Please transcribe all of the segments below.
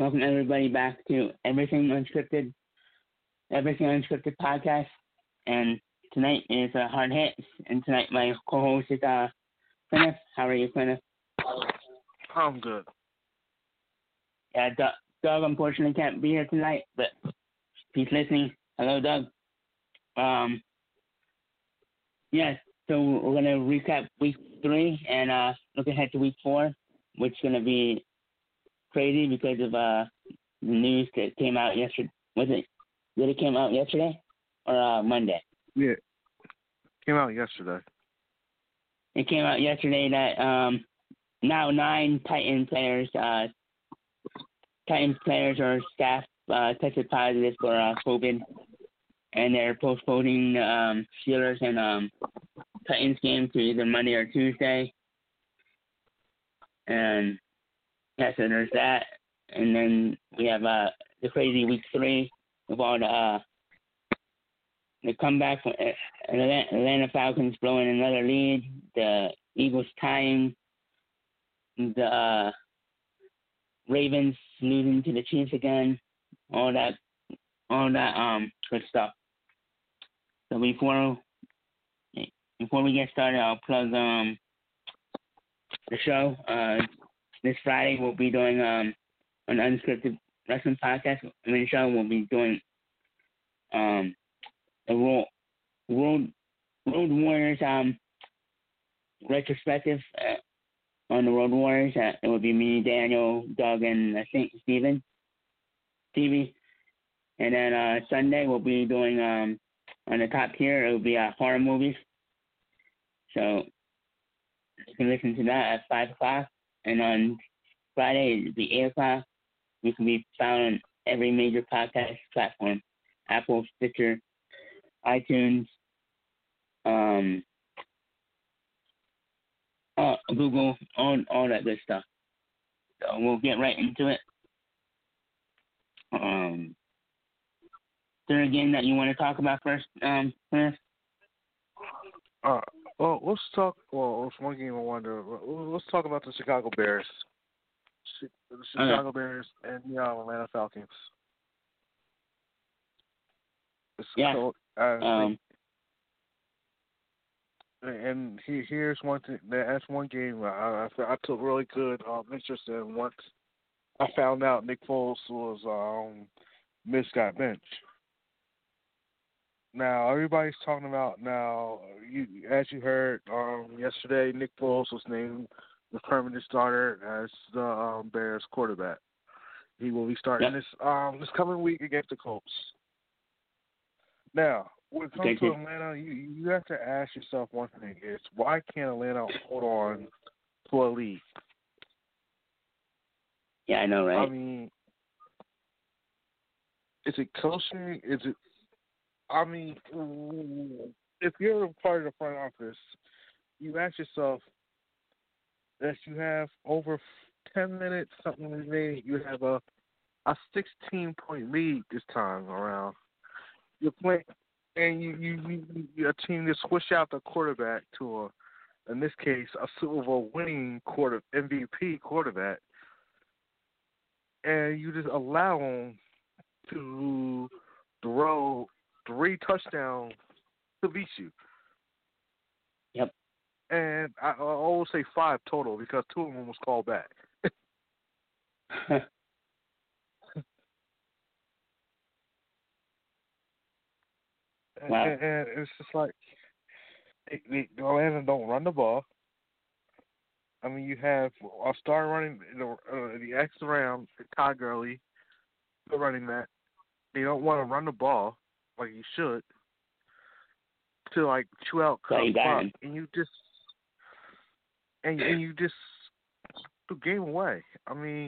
Welcome everybody back to Everything Unscripted podcast. And tonight is Hard Hits. And tonight my co-host is Kenneth. How are you, Kenneth? I'm good. Yeah, Doug unfortunately can't be here tonight, but he's listening. Hello, Doug. Yes, so we're going to recap week 3 and look ahead to week 4, which is going to be crazy because of the news that came out yesterday. Did it came out yesterday or Monday? Yeah, came out yesterday. It came out yesterday that now 9 Titan players or staff tested positive for COVID, and they're postponing Steelers and Titans game to either Monday or Tuesday. And yeah, so there's that. And then we have the crazy week 3 of all the comeback from Atlanta Falcons blowing another lead, the Eagles tying, the Ravens losing to the Chiefs again, all that good stuff. So before we get started, I'll plug the show. This Friday we'll be doing an unscripted wrestling podcast. In the show we'll be doing a Road Warriors retrospective on the Road Warriors. It will be me, Daniel, Doug, and I think Stevie. And then Sunday we'll be doing on the top tier. It will be horror movies. So you can listen to that at 5 o'clock. And on Friday it'll be 8 o'clock. We can be found on every major podcast platform: Apple, Stitcher, iTunes, Google, all that good stuff. So we'll get right into it. Is there a game that you want to talk about first, Chris? Well, let's talk. Well, it's one game I wanted to. Let's talk about the Chicago Bears. The Chicago Bears and the Atlanta Falcons. And here's one thing. That's one game I took really good interest in once I found out Nick Foles was got benched. Now everybody's talking about as you heard yesterday, Nick Foles was named the permanent starter as the Bears quarterback. He will be starting this coming week against the Colts. Now, when it comes to Atlanta, you have to ask yourself one thing: is why can't Atlanta hold on to a lead? Yeah, I know, right? I mean, is it coaching? Is it? I mean, if you're a part of the front office, you ask yourself that you have over 10 minutes, something remaining. You have a 16-point lead this time around. You're playing, and your team just switch out the quarterback to in this case, a Super Bowl winning MVP quarterback, and you just allow him to throw 3 touchdowns to beat you. Yep. And I always say 5 total because 2 of them was called back. Wow. And it's just like Atlanta don't run the ball. I mean, you have a star running the X around Todd Gurley, the running back. They don't want to run the ball like you should to like chew out clock, and you just the game away. I mean,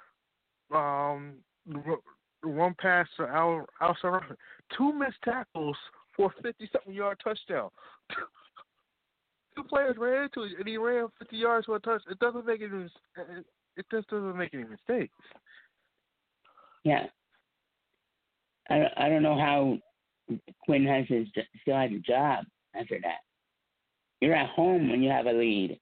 one pass to outside, 2 missed tackles for a 50-something yard touchdown. 2 players ran into it, and he ran 50 yards for a touchdown. It just doesn't make any mistakes. Yeah. I don't know how Quinn still has a job after that. You're at home when you have a lead.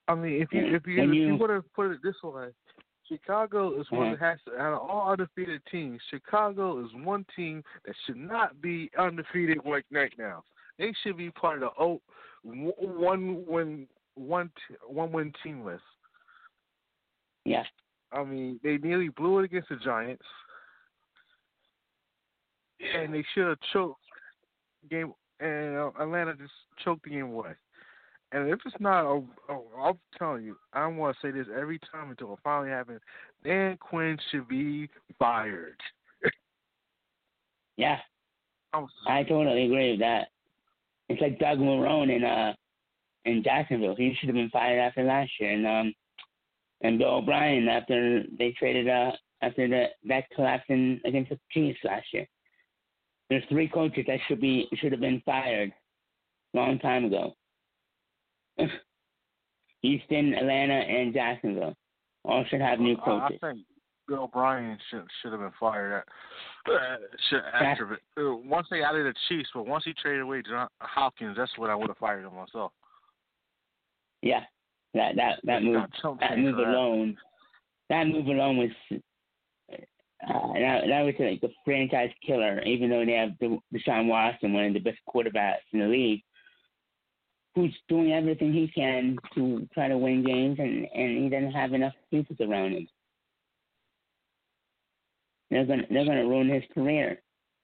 I mean, if you want to put it this way, Chicago is one that has to, out of all undefeated teams, Chicago is one team that should not be undefeated right now. They should be part of the one win team list. Yeah. I mean, they nearly blew it against the Giants, and they should have choked the game. And Atlanta just choked the game away. And if it's not, I'm telling you, I want to say this every time until it finally happens. Dan Quinn should be fired. Yeah, I totally agree with that. It's like Doug Marrone in Jacksonville. He should have been fired after last year, and Bill O'Brien after they traded after that collapse against the Chiefs last year. There's 3 coaches that should have been fired a long time ago. Houston, Atlanta, and Jacksonville all should have new coaches. I think Bill O'Brien should have been fired after it. Once they added the Chiefs, but once he traded away John Hopkins, that's when I would have fired him myself. Yeah, that move alone was that was like the franchise killer. Even though they have Deshaun Watson, one of the best quarterbacks in the league, who's doing everything he can to try to win games, and he doesn't have enough pieces around him. They're gonna ruin his career.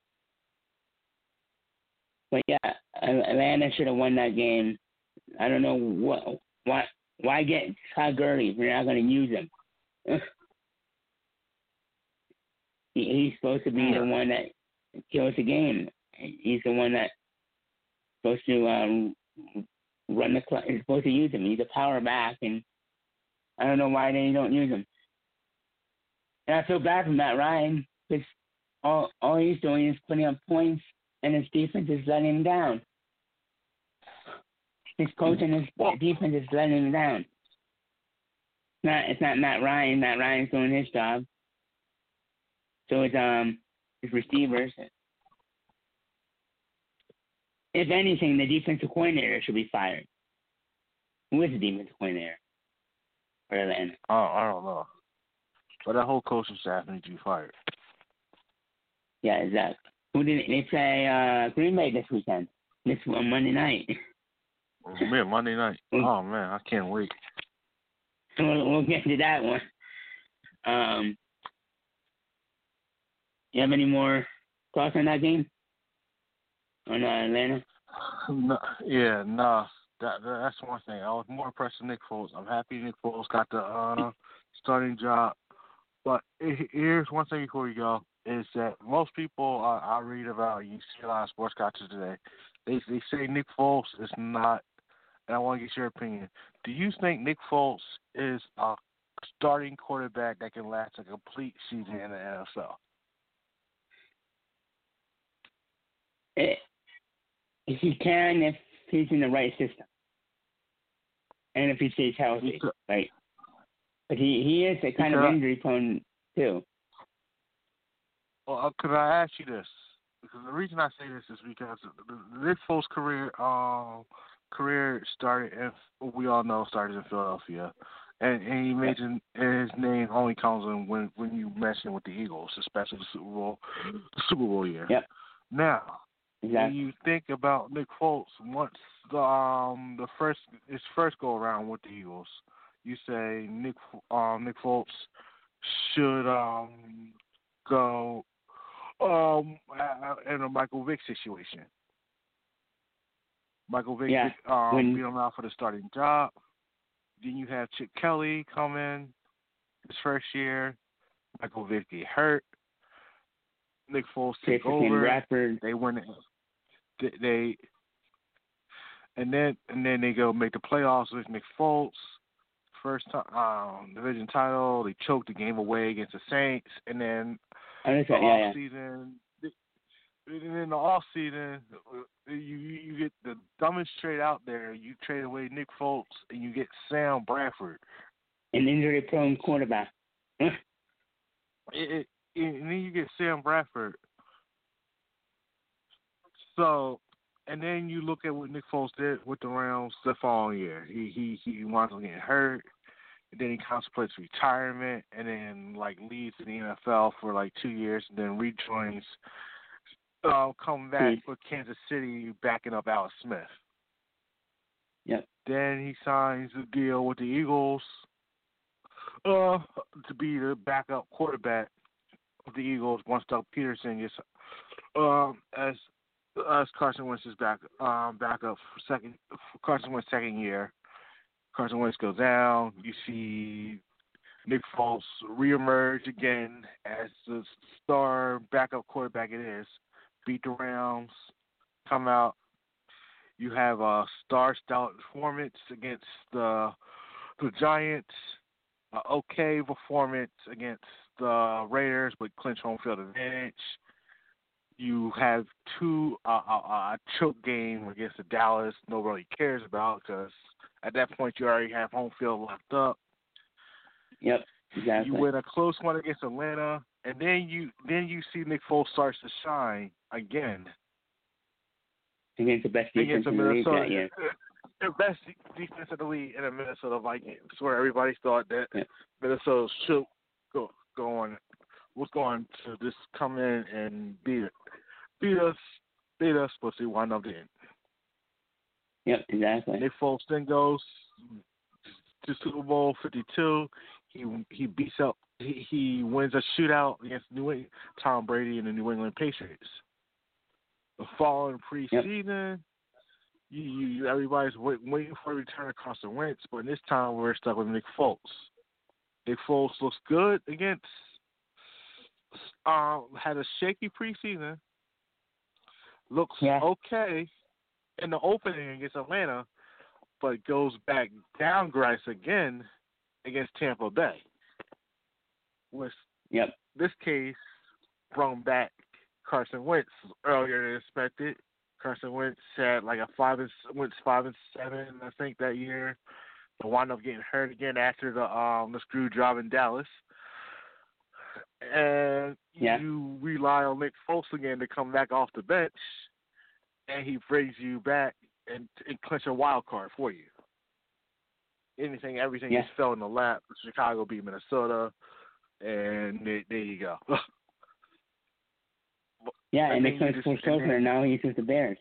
But yeah, Atlanta should have won that game. I don't know why get Todd Gurley if you're not gonna use him. He's supposed to be the one that kills the game. He's the one that's supposed to run the clock. He's supposed to use him. He's a power back, and I don't know why they don't use him. And I feel bad for Matt Ryan because all he's doing is putting up points, and his defense is letting him down. His coach and his defense is letting him down. It's not Matt Ryan. Matt Ryan's doing his job. So it's his receivers. If anything, the defensive coordinator should be fired. Who is the defensive coordinator for Atlanta? I don't know. But that whole coaching staff needs to be fired. Yeah, exactly. Who did they play? Green Bay this weekend. This on Monday night. Yeah, Monday night. Oh man, I can't wait. We'll get to that one. You have any more thoughts on that game? On Atlanta? No. That's one thing. I was more impressed with Nick Foles. I'm happy Nick Foles got the starting job. But here's one thing before we go, is that most people I read about, you see a lot of sports coaches today, they say Nick Foles is not, and I want to get your opinion. Do you think Nick Foles is a starting quarterback that can last a complete season in the NFL? If he can, if he's in the right system, and if he stays healthy, right? But he is a kind of injury prone too. Well, could I ask you this? Because the reason I say this is because Nick Foles' career started, we all know, started in Philadelphia, and he made his name only comes in when you mention with the Eagles, especially the Super Bowl year. Yep. Now. Exactly. When you think about Nick Foles, once his first go around with the Eagles, you say Nick Foles should go in a Michael Vick situation. Michael Vick beat him out for the starting job. Then you have Chip Kelly come in his first year. Michael Vick get hurt. Nick Foles take over. Radford. They win it. And then they go make the playoffs with Nick Foles. First time division title. They choked the game away against the Saints, and then off season. And in the off season, you get the dumbest trade out there. You trade away Nick Foles, and you get Sam Bradford, an injury-prone quarterback. And then you get Sam Bradford. So And then you look at what Nick Foles did with the Rams the following year. He winds up getting hurt, and then he contemplates retirement, and then like leaves in the NFL for like 2 years, and then rejoins, come back with Kansas City, backing up Alex Smith. Yep. Then he signs a deal with the Eagles to be the backup quarterback of the Eagles once Doug Peterson gets as Carson Wentz is backup for Carson Wentz's second year. Carson Wentz goes down. You see Nick Foles reemerge again as the star backup quarterback it is. Beat the Rams, come out. You have a star-style performance against the Giants. An okay performance against the Raiders, but clinch home field advantage. You have a choke game against the Dallas nobody cares about because at that point you already have home field locked up. Yep, exactly. You win a close one against Atlanta, and then you see Nick Foles starts to shine again against the best defense in the league that year. The best defense in the league in the Minnesota Vikings, where everybody thought that Minnesota should was going to just come in and beat us, but they wound up in. Yep, exactly. Nick Foles then goes to Super Bowl 52. He beats up. He wins a shootout against Tom Brady and the New England Patriots. The following preseason, everybody's waiting for a return of Carson Wentz, but this time we're stuck with Nick Foles. Nick Foles looks good against. Had a shaky preseason. Looks okay in the opening against Atlanta, but goes back downgrades again against Tampa Bay. With this case, brought back Carson Wentz earlier than expected. Carson Wentz had like went 5-7, I think, that year. But wound up getting hurt again after the screw job in Dallas. And you rely on Nick Foles again to come back off the bench, and he brings you back and clinch a wild card for you. Everything just fell in the lap. Chicago beat Minnesota, and there you go. And Nick Foles closer, and now he's with the Bears.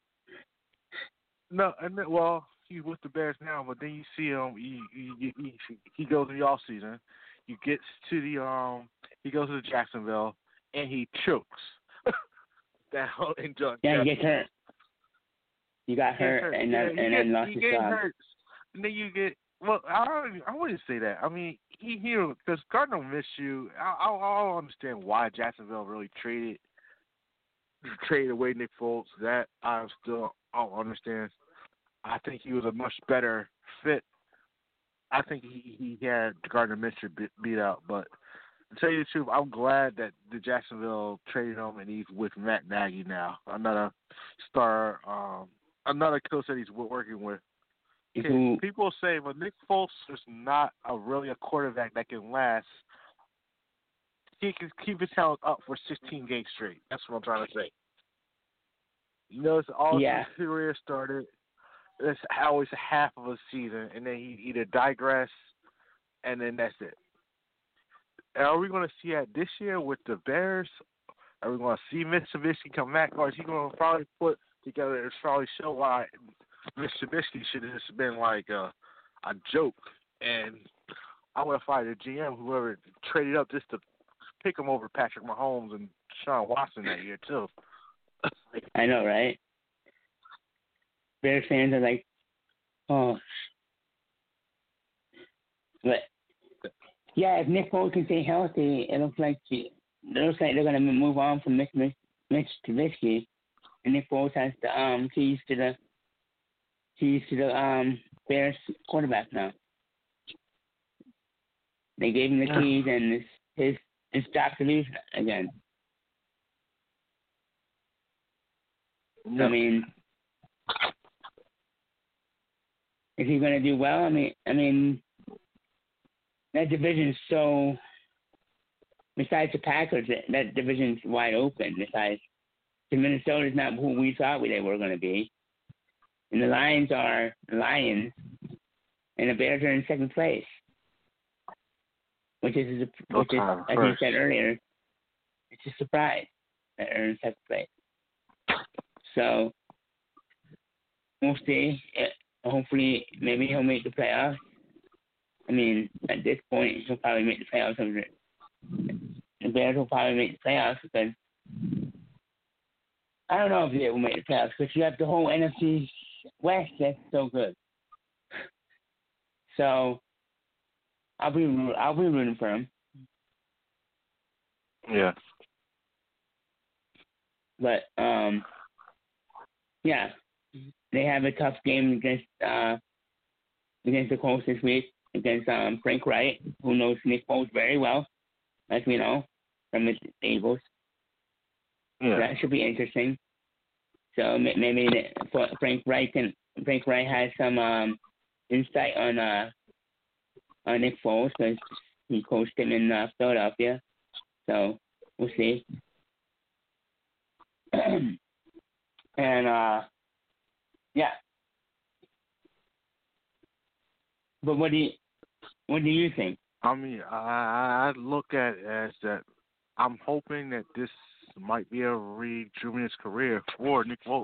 No, he's with the Bears now, but then you see him. He goes in the off season. He gets to he goes to Jacksonville, and he chokes down in Jacksonville. Yeah, he gets hurt. He got hurt, and then lost his job. Hurt. And then you get, I wouldn't say that. I mean, because Gardner Minshew, I'll understand why Jacksonville really traded away Nick Foles. That I don't understand. I think he was a much better fit. I think he had Gardner Minshew beat out, but to tell you the truth, I'm glad that the Jacksonville traded him and he's with Matt Nagy now, another star, another coach that he's working with. People say, but Nick Foles is not really a quarterback that can last. He can keep his talent up for 16 games straight. That's what I'm trying to say. You know, it's all his career started. It's always half of a season, and then he either digress, and then that's it. And are we going to see that this year with the Bears? Are we going to see Mitsubishi come back, or is he going to probably put together and probably show why Mitsubishi should have just been like a joke? And I would have fired the GM, whoever traded up just to pick him over Patrick Mahomes and Sean Watson that year too. I know, right? Bears fans are like, oh. But, if Nick Foles can stay healthy, it looks like they're going to move on from Mitch Trubisky, and Nick Foles has the keys to the Bears quarterback now. They gave him the keys, and his job to lose again. I mean, is he going to do well? I mean, that division's so. Besides the Packers, that division's wide open. Besides The Minnesota's not who we thought they were going to be. And the Lions are Lions, and the Bears are in second place, which is as you said earlier, it's a surprise that they're in second place. So we'll see. Hopefully, maybe he'll make the playoffs. I mean, at this point, he'll probably make the playoffs. The Bears will probably make the playoffs because I don't know if they will make the playoffs because you have the whole NFC West that's so good. So I'll be rooting for him. Yeah. But yeah, they have a tough game against the Colts this week against Frank Wright, who knows Nick Foles very well, as we know from the Eagles. Yeah. So that should be interesting. So maybe Frank Wright has some insight on Nick Foles because he coached him in Philadelphia. So we'll see. And yeah. But what do you think? I mean, I look at it as that I'm hoping that this might be a rejuvenated career for Nick Foles.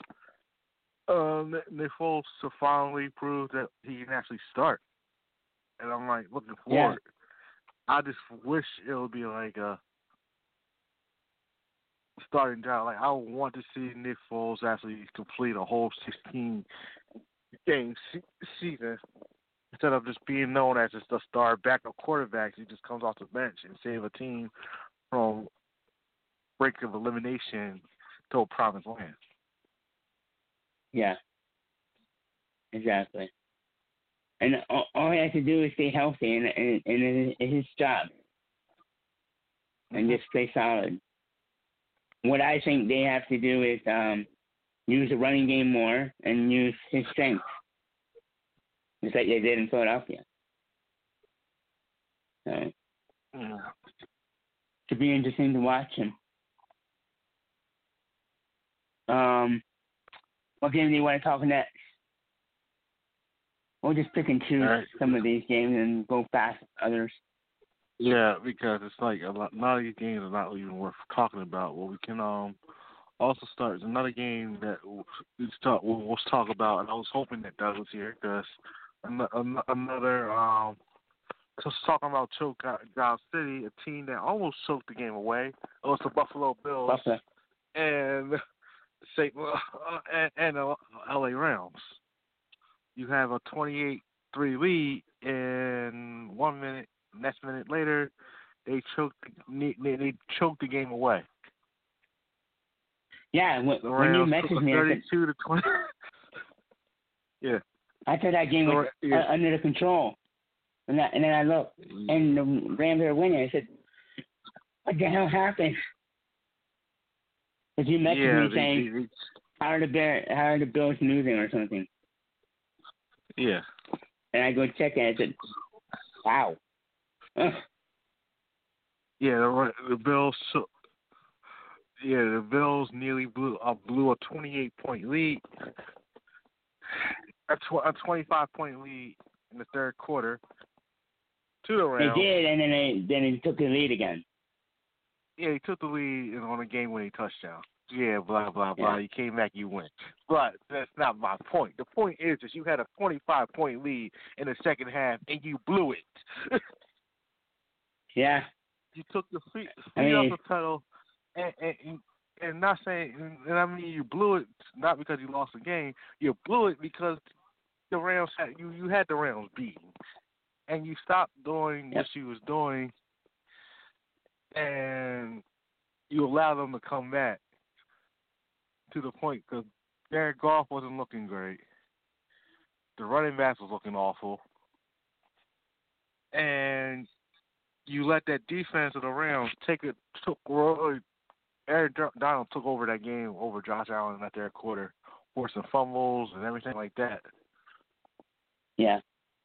Nick Foles to finally prove that he can actually start. And I'm like looking forward. Yeah. I just wish it would be like a starting job. Like I want to see Nick Foles actually complete a whole 16 game season instead of just being known as just a star backup quarterback. He just comes off the bench and save a team from brink of elimination to a promised land. Yeah, exactly. And all he has to do is stay healthy, and it's his job, and just stay solid. What I think they have to do is use the running game more and use his strength, just like they did in Philadelphia. So it should be interesting to watch him. What game do you want to talk next? We'll just pick and choose some of these games and go past others. Yeah, because it's like a lot of these games are not even worth talking about. Well, we can also start another game that we'll talk about, and I was hoping that Doug was here because another just talking about Choke City, a team that almost choked the game away. It was the Buffalo Bills and the LA Rams. You have a 28-3 lead in 1 minute. Next minute later, they choked the game away. Yeah, when you messaged me, 32-20. Yeah, I thought that game was under the control, and then I looked, and the Rams are winning. I said, "What the hell happened?" Because you messaged me saying, "How are the Bills losing or something?" Yeah. And I go check and I said, "Wow." Yeah, the Bills. The Bills nearly blew a 28-point lead, a 25-point lead in the third quarter to the Rams. They did, and then they took the lead again. Yeah, he took the lead on a game-winning touchdown. Yeah, blah blah blah. You came back, you win. But that's not my point. The point is that you had a 25-point lead in the second half and you blew it. Yeah. You took your feet off the pedal, and not saying, and I mean you blew it not because you lost the game. You blew it because the Rams you had the Rams beaten, and you stopped doing what you was doing, and you allowed them to come back to the point because Jared Goff wasn't looking great. The running backs was looking awful, and you let that defense of the Rams Aaron Donald took over that game over Josh Allen in that third quarter, forcing fumbles and everything like that. Yeah.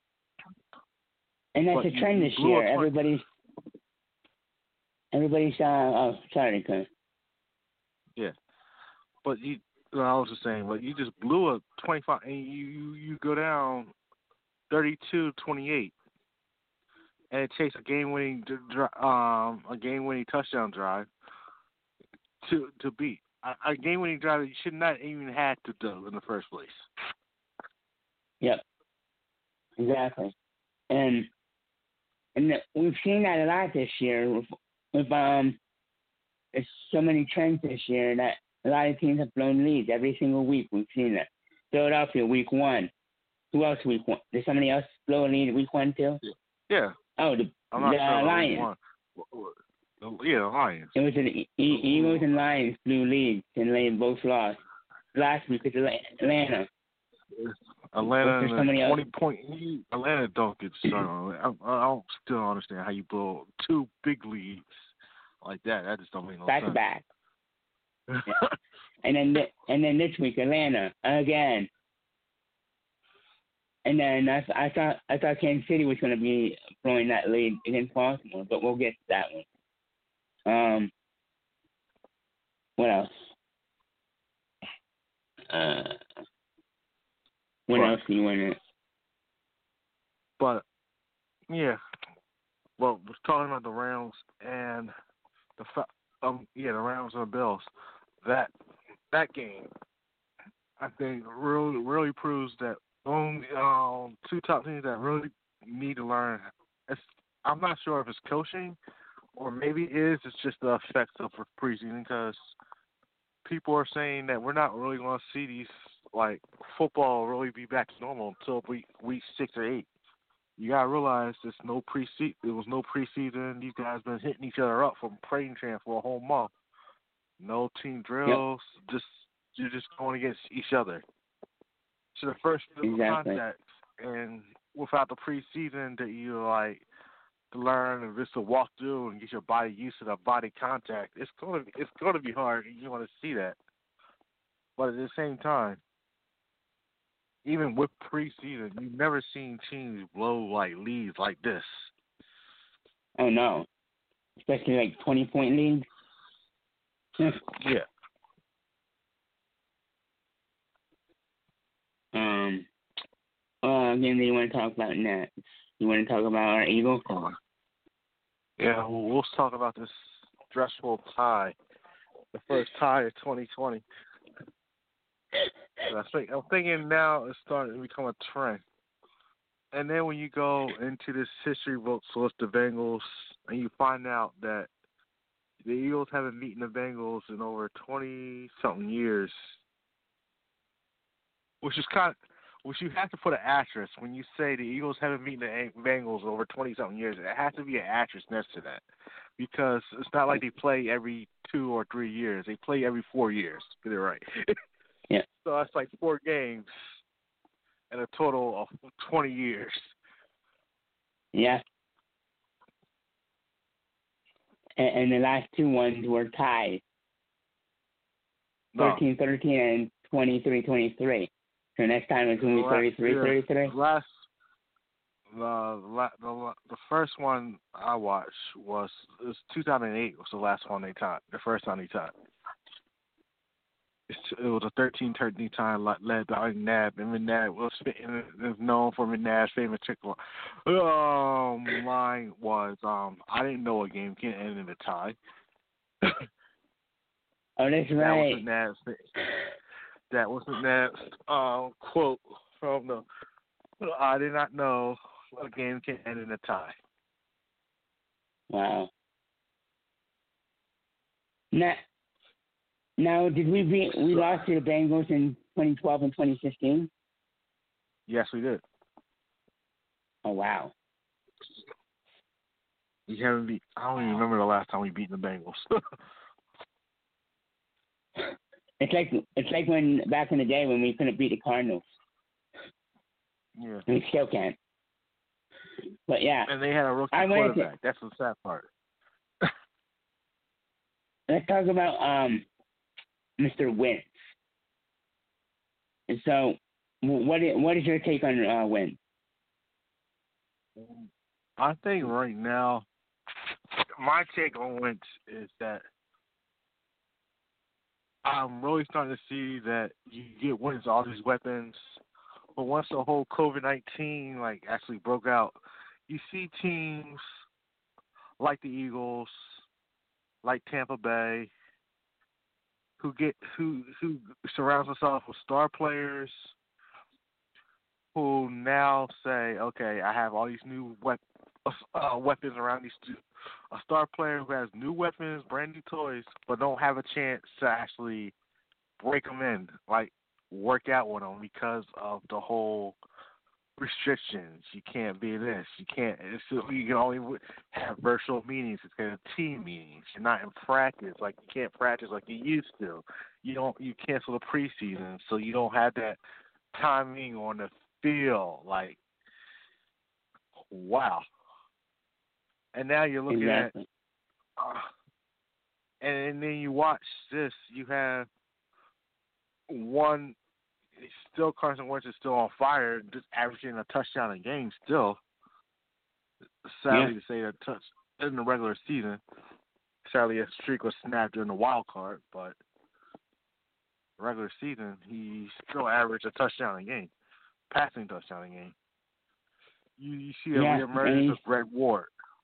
And that's a trend this year. Everybody's sorry, Clint. Yeah. but I was just saying, but you just blew a 25, and you go down 32-28, and it takes a game-winning touchdown drive to beat a game-winning drive that you should not even had to do in the first place. Yep. Exactly. And we've seen that a lot this year with there's so many trends this year that a lot of teams have blown leads every single week. We've seen that. Philadelphia, week 1. Who else week 1? Did somebody else blow a lead week 1 too? Yeah. Oh, the Lions. Yeah, the Lions. It was the Eagles and Lions blew leads and they both lost. Last week it's Atlanta. Atlanta and 20-point. Atlanta don't get started. I still don't understand how you blow 2 big leads like that. That just don't make no sense. Back to back. Yeah. And then this week Atlanta again. And then I thought Kansas City was going to be blowing that lead against Baltimore, but we'll get to that one. What else? What else do you want to? But yeah, well, we're talking about the Rams and the Rams and the Bills. That game, I think, really proves that only 2 top teams that really need to learn. I'm not sure if it's coaching or maybe it's just the effects of preseason, because people are saying that we're not really going to see these, like, football really be back to normal until week 6 or 8. You gotta realize there's no preseason. There was no preseason. These guys been hitting each other up from training camp for a whole month. No team drills. Yep. You're just going against each other. So the first contact, and without the preseason that you like to learn and just to walk through and get your body used to the body contact, it's gonna be hard. You want to see that, but at the same time, even with preseason, you've never seen teams blow like leads like this. Oh no, especially like 20-point leads. Yeah. Again, do you want to talk about next? You want to talk about our Eagles? Yeah, we'll talk about this stressful tie, the first tie of 2020. I'm thinking now it's starting to become a trend. And then when you go into this history book, so it's the Bengals, and you find out that the Eagles haven't beaten the Bengals in over 20-something years, which you have to put an asterisk when you say the Eagles haven't beaten the Bengals over 20-something years. It has to be an asterisk next to that, because it's not like they play every 2 or 3 years. They play every 4 years. Get it right. Yeah. So that's like 4 games in a total of 20 years. Yeah. And the last 2 ones were tied. 13-13 and 23-23. So next time it's going to be 33-33. The first one I watched was 2008. Was the last one they tied. The first time they tied. It was a 13-13 time led by McNabb. And McNabb was known for McNabb's famous chicken line was, I didn't know a game can end in a tie. Oh, that's right. That was McNabb's quote from the, I did not know a game can end in a tie. Wow. Now, did we lost to the Bengals in 2012 and 2015? Yes, we did. Oh, wow. I don't even remember the last time we beat the Bengals. It's like when back in the day when we couldn't beat the Cardinals. Yeah. We still can't. But yeah. And they had a rookie quarterback. That's the sad part. Let's talk about Mr. Wentz. And so, what is your take on Wentz? I think right now, my take on Wentz is that I'm really starting to see that you get wins all these weapons, but once the whole COVID-19 actually broke out, you see teams like the Eagles, like Tampa Bay, who surrounds themselves with star players who now say, okay, I have all these new weapons around these two. A star player who has new weapons, brand new toys, but don't have a chance to actually break them in, work out with them because of the whole restrictions. You can't be this. You can't. You can only have virtual meetings instead of team meetings. You're not in practice. You can't practice like you used to. You cancel the preseason, so you don't have that timing on the field. Wow. And now you're looking exactly. and then you watch this. You have one. Still, Carson Wentz is still on fire, just averaging a touchdown a game. Still, sadly to say, in the regular season. Sadly, a streak was snapped during the wild card, but regular season he still averaged a touchdown a game, passing touchdown a game. You see a reemergence of Greg Ward.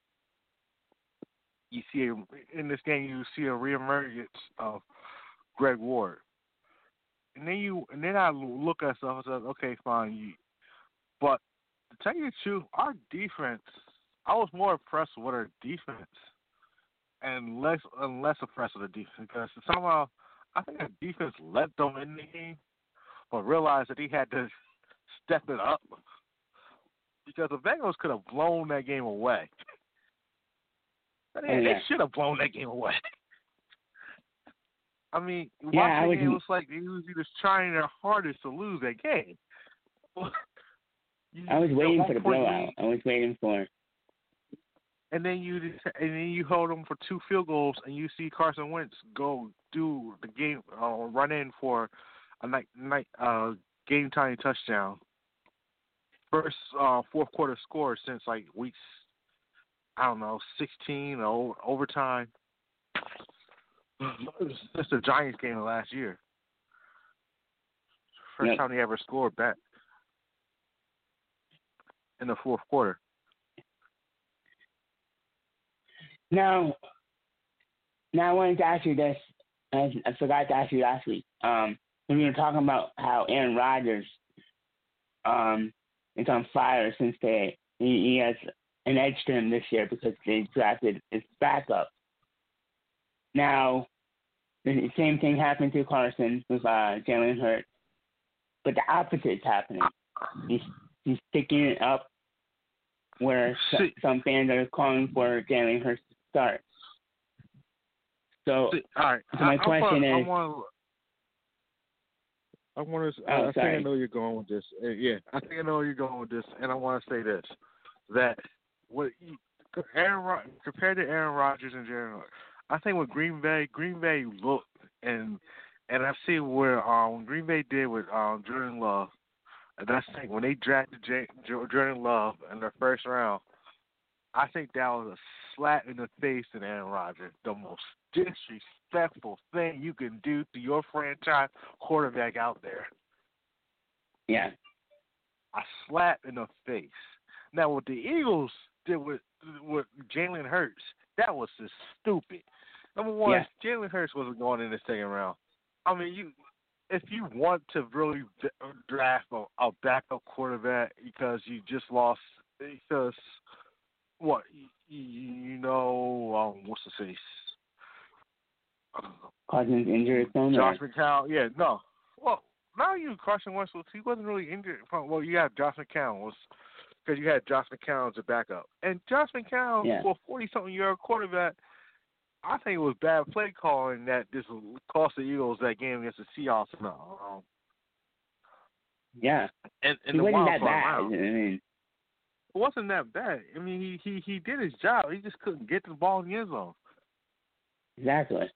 You see in this game, you see a reemergence of Greg Ward. And then I look at stuff and say, okay, fine. But to tell you the truth, our defense, I was more impressed with our defense and less impressed with the defense because somehow I think our defense let them in the game, but realized that he had to step it up because the Bengals could have blown that game away. They should have blown that game away. I mean, watching it was like they was just trying their hardest to lose that game. I was waiting for the blowout. I was waiting for. And then you hold them for 2 field goals, and you see Carson Wentz go do the game, run in for a game-tying touchdown. First fourth quarter score since weeks, 16 or overtime. It's the Giants game of last year. First time they ever scored back in the fourth quarter. Now I wanted to ask you this. I forgot to ask you last week. When we were talking about how Aaron Rodgers is on fire since he has an edge to him this year because they drafted his backup. Now, the same thing happened to Carson with Jalen Hurts, but the opposite is happening. He's picking it up where some fans are calling for Jalen Hurts to start. So, all right. So my question is... I think I know where you're going with this. I think I know where you're going with this, and I want to say this, that compared to Aaron Rodgers and Jalen Hurts, I think with Green Bay looked, and I've seen where Green Bay did with Jordan Love, and that's the thing, when they drafted Jordan Love in their first round, I think that was a slap in the face to Aaron Rodgers, the most disrespectful thing you can do to your franchise quarterback out there. Yeah. A slap in the face. Now, what the Eagles did with Jalen Hurts, that was just stupid. Number one, Jalen Hurts wasn't going in the second round. I mean, if you want to really draft a backup quarterback because you just lost, because what what's the face? Cousins injured. Josh McCown, no. Well, now Carson Wentz, he wasn't really injured. Well, you had Josh McCown because you had Josh McCown as a backup, and Josh McCown for a 40-something-year-old quarterback. I think it was bad play calling that this cost the Eagles that game against the Seahawks. Yeah. And it wasn't that bad. I mean, it wasn't that bad. I mean, he did his job. He just couldn't get the ball in the end zone. Exactly.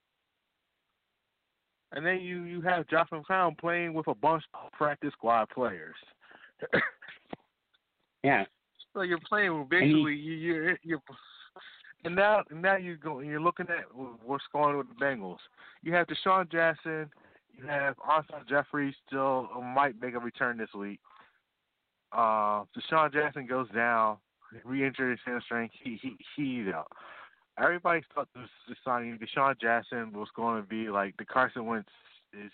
And then you have Josh McCown playing with a bunch of practice squad players. Yeah. So you're playing with basically you're And now you're looking at what's going on with the Bengals. You have Deshaun Jackson. You have Alshon Jeffrey still might make a return this week. Deshaun Jackson goes down, re-injured his hamstring. He's out. Everybody thought this signing Deshaun Jackson was going to be like the Carson Wentz is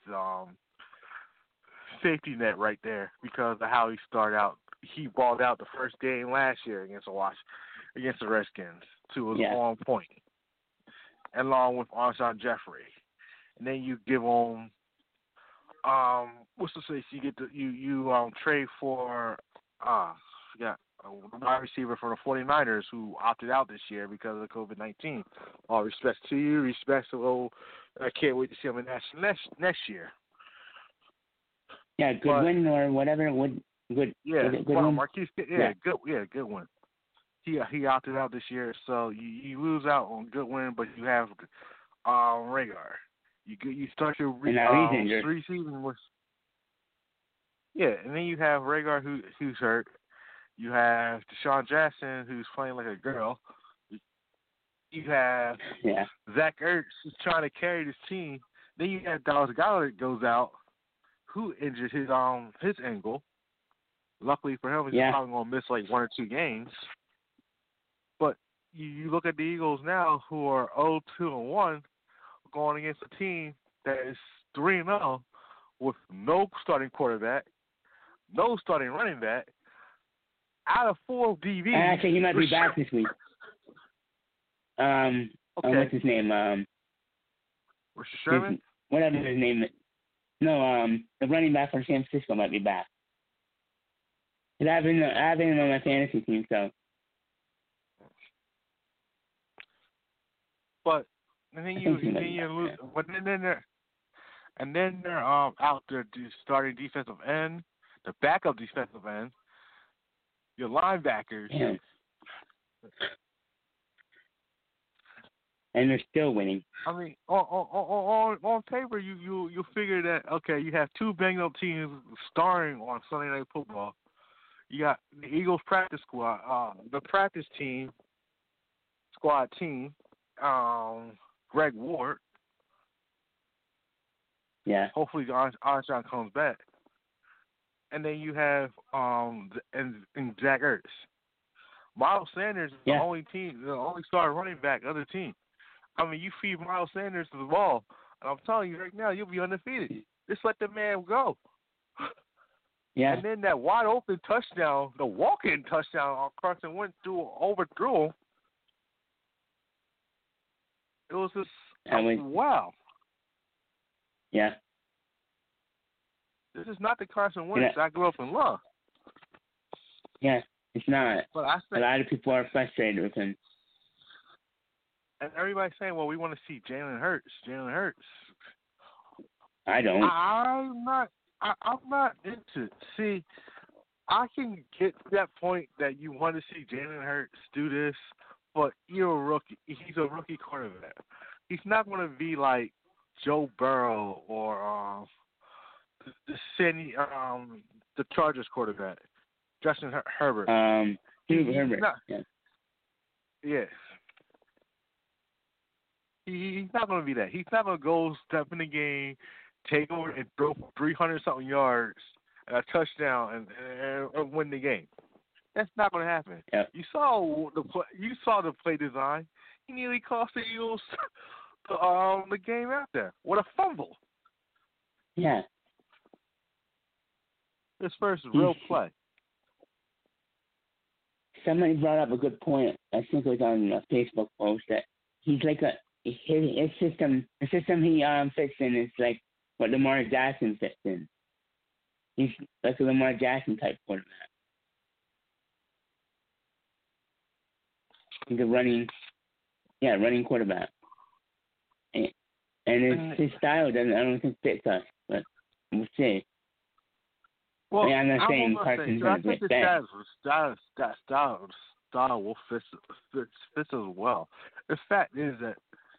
safety net right there because of how he started out. He balled out the first game last year against the Redskins to his on point, along with Alshon Jeffrey. And then you give him what's the say? You trade for forgot a wide receiver from the 49ers who opted out this year because of COVID-19. All respect to you, respect to I can't wait to see him in next year. Yeah, Goodwin or whatever. Good. Yeah, Goodwin. Marquise. Good one. He opted out this year, so you lose out on Goodwin, but you have Rager. You start your three season with and then you have Rager who's hurt. You have Deshaun Jackson who's playing like a girl. You have Zach Ertz who's trying to carry this team. Then you have Dallas Goedert goes out, who injured his ankle. Luckily for him, he's probably going to miss like 1 or 2 games. But you look at the Eagles now, who are 0-2-1, going against a team that is 3-0 with no starting quarterback, no starting running back, out of 4 DBs. Actually, he might be back this week. What's his name? Richard Sherman? Whatever his name is. No, the running back from San Francisco might be back. Cause I have him on my fantasy team, so. But and then you lose. But then they're out there starting defensive end, the backup defensive end, your linebackers. Yeah. And they're still winning. I mean, on paper, you figure that you have 2 banged up teams starring on Sunday Night Football. You got the Eagles practice squad, the practice squad team, Greg Ward. Yeah. Hopefully, Armstrong comes back. And then you have and Zach Ertz. Miles Sanders is the only starting running back of the team. I mean, you feed Miles Sanders the ball, and I'm telling you right now, you'll be undefeated. Just let the man go. Yeah. And then that wide open touchdown, the walk-in touchdown, Carson Wentz overthrew him. It was just wow. Yeah. This is not the Carson Wentz I grew up in love. Yeah, it's not. But I think a lot of people are frustrated with him. And everybody's saying, well, we want to see Jalen Hurts. I don't. I'm not into it. See, I can get to that point that you want to see Jalen Hurts do this, but you're a rookie. He's a rookie quarterback. He's not going to be like Joe Burrow or the Chargers quarterback, Justin Herbert. Herbert. Yes. He's not going to be that. He's not going to go step in the game, take over, and throw 300-something yards and a touchdown and win the game. That's not going to happen. Yep. You saw the play design. He nearly cost the Eagles the game out there with a fumble. Yeah. His first real play. Somebody brought up a good point. I think it was on a Facebook post that he's like his system. The system he fits in is like what Lamar Jackson fits in. He's like a Lamar Jackson type quarterback. He's a running quarterback. And his style I don't think fits us, but we'll see. Well, I'm not saying Carson's going to get bad. Style will fit as well. The fact is that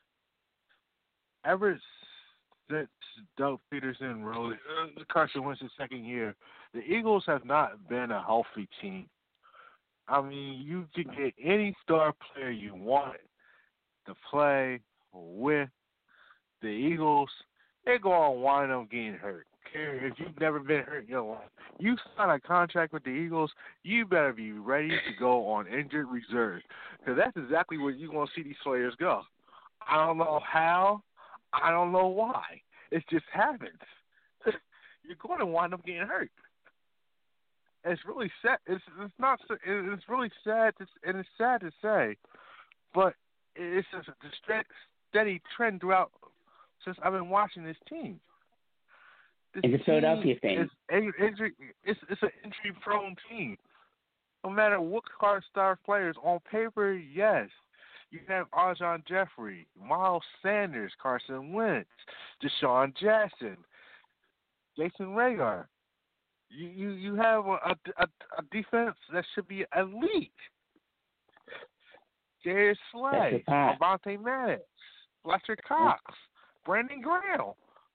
ever since Doug Peterson rode Carson Wentz's second year, the Eagles have not been a healthy team. I mean, you can get any star player you want, to play with the Eagles, they're going to wind up getting hurt. If you've never been hurt in your life, you sign a contract with the Eagles, you better be ready to go on injured reserve. Because that's exactly where you're going to see these players go. I don't know how. I don't know why. It just happens. You're going to wind up getting hurt. It's really sad. It's not. It's really sad. And it's sad to say, but it's just a steady trend throughout since I've been watching this team. It's a Philadelphia thing. It's an injury-prone team. No matter what star players on paper, yes. You have Alshon Jeffrey, Miles Sanders, Carson Wentz, Deshaun Jackson, Jason Rager. You have a defense that should be elite. Darius Slay, Avonte Maddox, Fletcher Cox, Brandon Graham.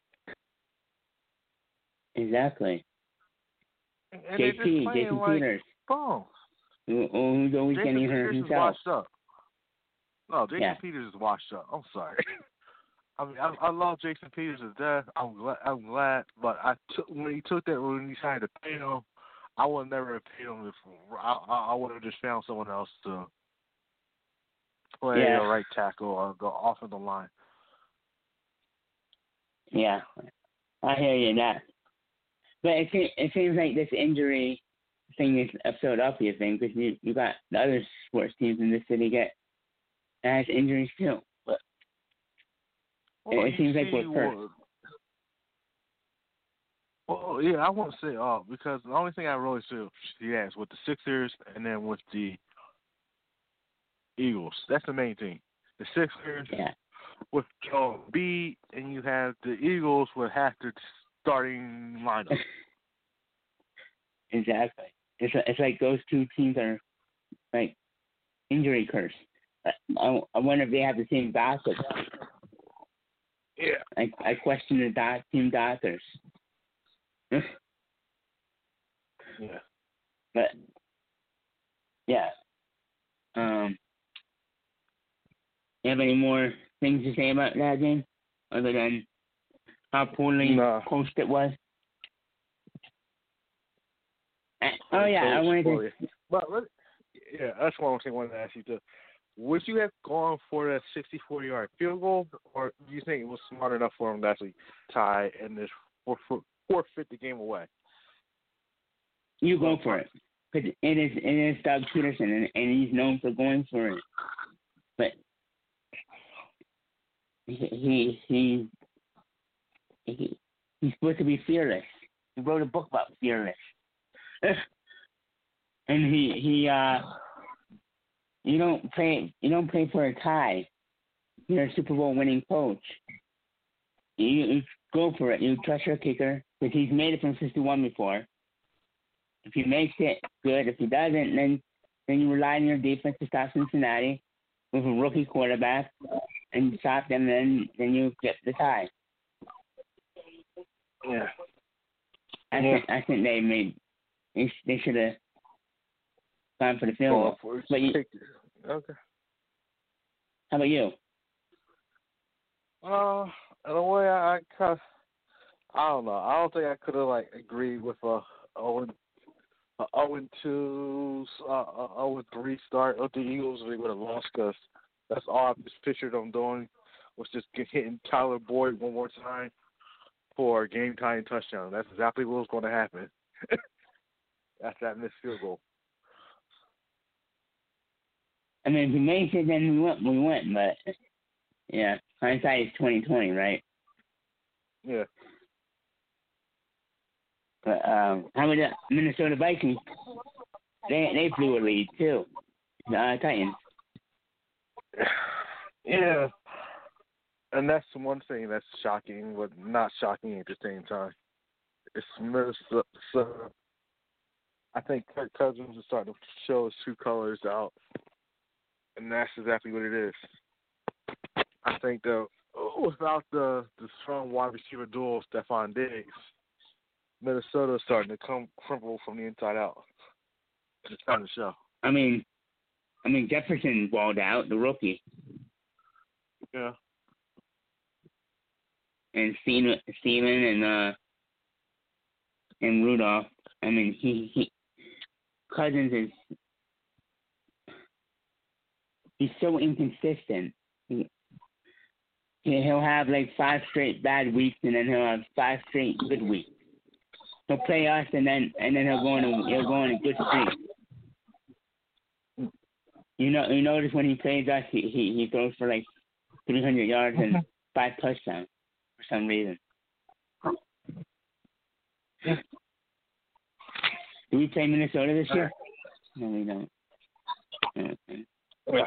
Exactly. And Jason like Peters. Bones. Who's always getting hurt himself. No, Jason Peters is washed up. I'm sorry. I mean, I love Jason Peters to death. I'm glad, but when he decided to pay him, I would never have paid him. I would have just found someone else to play a right tackle or go off of the line. Yeah, I hear you that. But it seems like this injury thing is a Philadelphia thing because you got the other sports teams in this city that has injuries too. But it seems like we're first. Well, yeah, I want to say because the only thing I really see is with the Sixers and then with the Eagles. That's the main thing. The Sixers with Joel Embiid, and you have the Eagles with half the starting lineup. Exactly. It's like those two teams are like injury cursed. I wonder if they have the same doctors. Yeah. I question the team doctors. Yeah. But yeah. You have any more things to say about that game, other than how poorly coached it was? I wanted to. But that's one thing I wanted to ask you too. Would you have gone for that 64-yard field goal, or do you think it was smart enough for him to actually tie and just forfeit the game away? You go for it. Because it is Doug Peterson, and he's known for going for it. But he's supposed to be fearless. He wrote a book about fearless. And you don't play for a tie. You're a Super Bowl winning coach. You go for it. You trust your kicker because he's made it from 61 before. If he makes it, good. If he doesn't, then you rely on your defense to stop Cincinnati with a rookie quarterback and stop them. Then you get the tie. Yeah. I think they should have gone for the field goal. Okay. How about you? In a way, I don't know. I don't think I could have agreed with a 0-2, 0-3 start of the Eagles. They would have lost because that's all I just pictured them doing was just hitting Tyler Boyd one more time for a game-tying touchdown. That's exactly what was going to happen. That's that missed field goal. I mean, if we made it, then we went. But yeah, hindsight is 20/20, right? Yeah. But how about the Minnesota Vikings? They blew a lead too. The Titans. Yeah. And that's one thing that's shocking, but not shocking at the same time. It's Minnesota. I think Kirk Cousins is starting to show his true colors out, and that's exactly what it is. I think without the strong wide receiver duo, Stephon Diggs, Minnesota is starting to crumble from the inside out. It's starting to show. I mean Jefferson balled out, the rookie. Yeah. And Steven and Rudolph. I mean, he Cousins he's so inconsistent. He'll have like 5 straight bad weeks, and then he'll have 5 straight good weeks. He'll play us, and then he'll go on a good streak. You notice when he plays us, he throws for like 300 yards and 5 touchdowns for some reason. Do we play Minnesota this year? No, we don't. Okay. Yeah.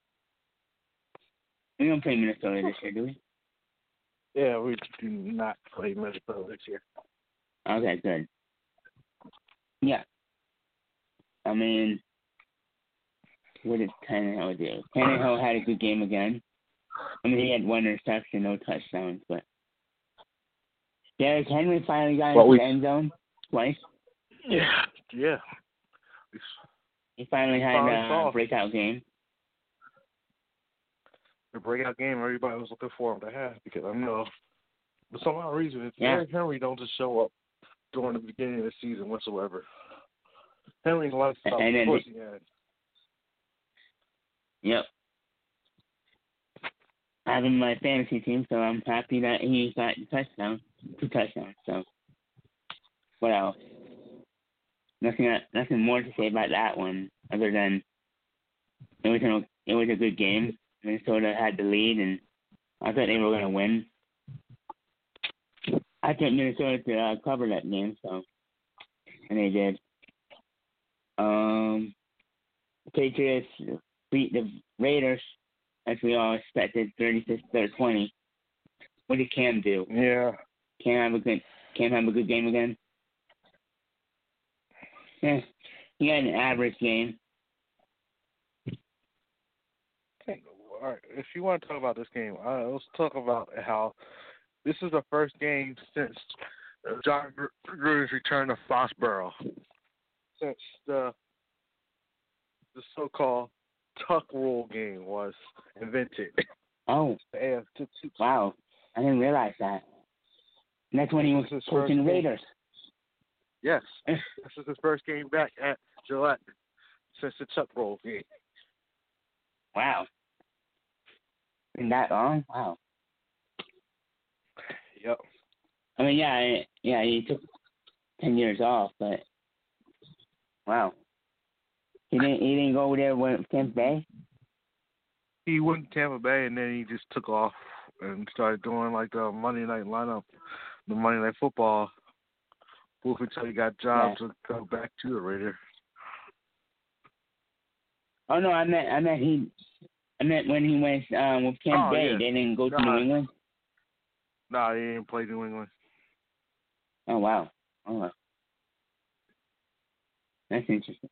We don't play Minnesota this year, do we? Yeah, we do not play Minnesota this year. Okay, good. Yeah. I mean, what did Tannehill do? Tannehill had a good game again. I mean, he had 1 interception, no touchdowns, but Derrick Henry finally got into the end zone twice. Yeah. He finally had a breakout game. The breakout game everybody was looking for him to have, because I know for some odd reason, Derrick Henry don't just show up during the beginning of the season whatsoever. Henry's lifestyle, of course, he had. Yep. I have him in my fantasy team, so I'm happy that he got 2 touchdowns. So, what else? Nothing more to say about that one, other than it was a good game. Minnesota had the lead, and I thought they were going to win. I thought Minnesota to cover that game, so, and they did. Patriots beat the Raiders, as we all expected, 36-20. What did Cam do? Yeah. Cam have a good game again? Yeah, he had an average game. All right, if you want to talk about this game, let's talk about how this is the first game since John Gruden's return to Foxborough, since the so-called tuck rule game was invented. Oh, wow. I didn't realize that. And that's when he was coaching Raiders. Yes. This is his first game back at Gillette since the tuck rule game. Wow. Been that long? Wow. Yep. I mean, yeah, he took 10 years off, but wow. He didn't go over there with Tampa Bay? He went to Tampa Bay, and then he just took off and started doing like the Monday night lineup, the Monday Night Football. Move until he got jobs to go back to the Raiders. Oh no, I meant when he went with Tampa Bay. Yeah. They didn't go to New England. No, he didn't play New England. Oh wow. Oh wow. That's interesting.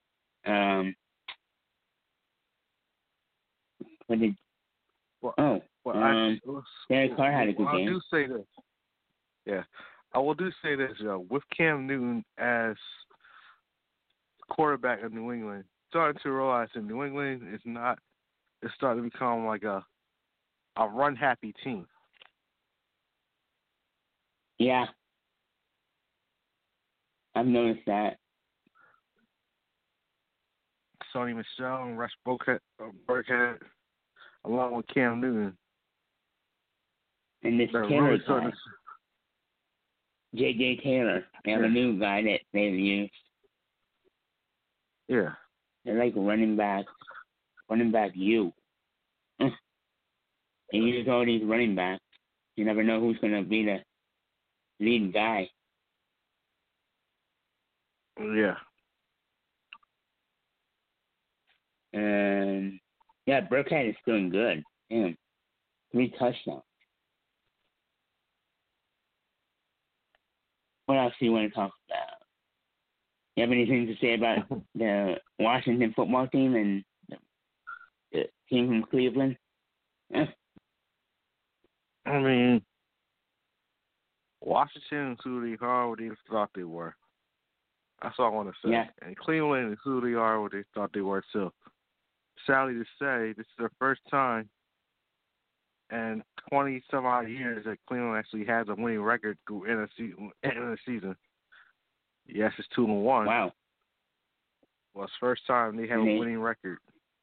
Derek Carr had a good game. I do say this. Yeah. I will say this, with Cam Newton as quarterback of New England, starting to realize that New England it's starting to become like a run-happy team. Yeah. I've noticed that. Sony Michel and Russ Burkhead, along with Cam Newton. And this Taylor guy. J.J. Taylor. They have a new guy that they've used. Yeah. They're like running back you. They use all these running backs. You never know who's going to be the lead guy. Yeah. And, Burkhead is doing good. Damn. 3 touchdowns. What else do you want to talk about? You have anything to say about the Washington football team and the team from Cleveland? I mean, Washington is who they are, what they thought they were. That's all I want to say. Yeah. And Cleveland is who they are, what they thought they were too. Sadly to say, this is their first time and 20 some odd years that Cleveland actually has a winning record through in a season. Yes, it's 2-1. Wow. Well, it's the first time they have a winning record.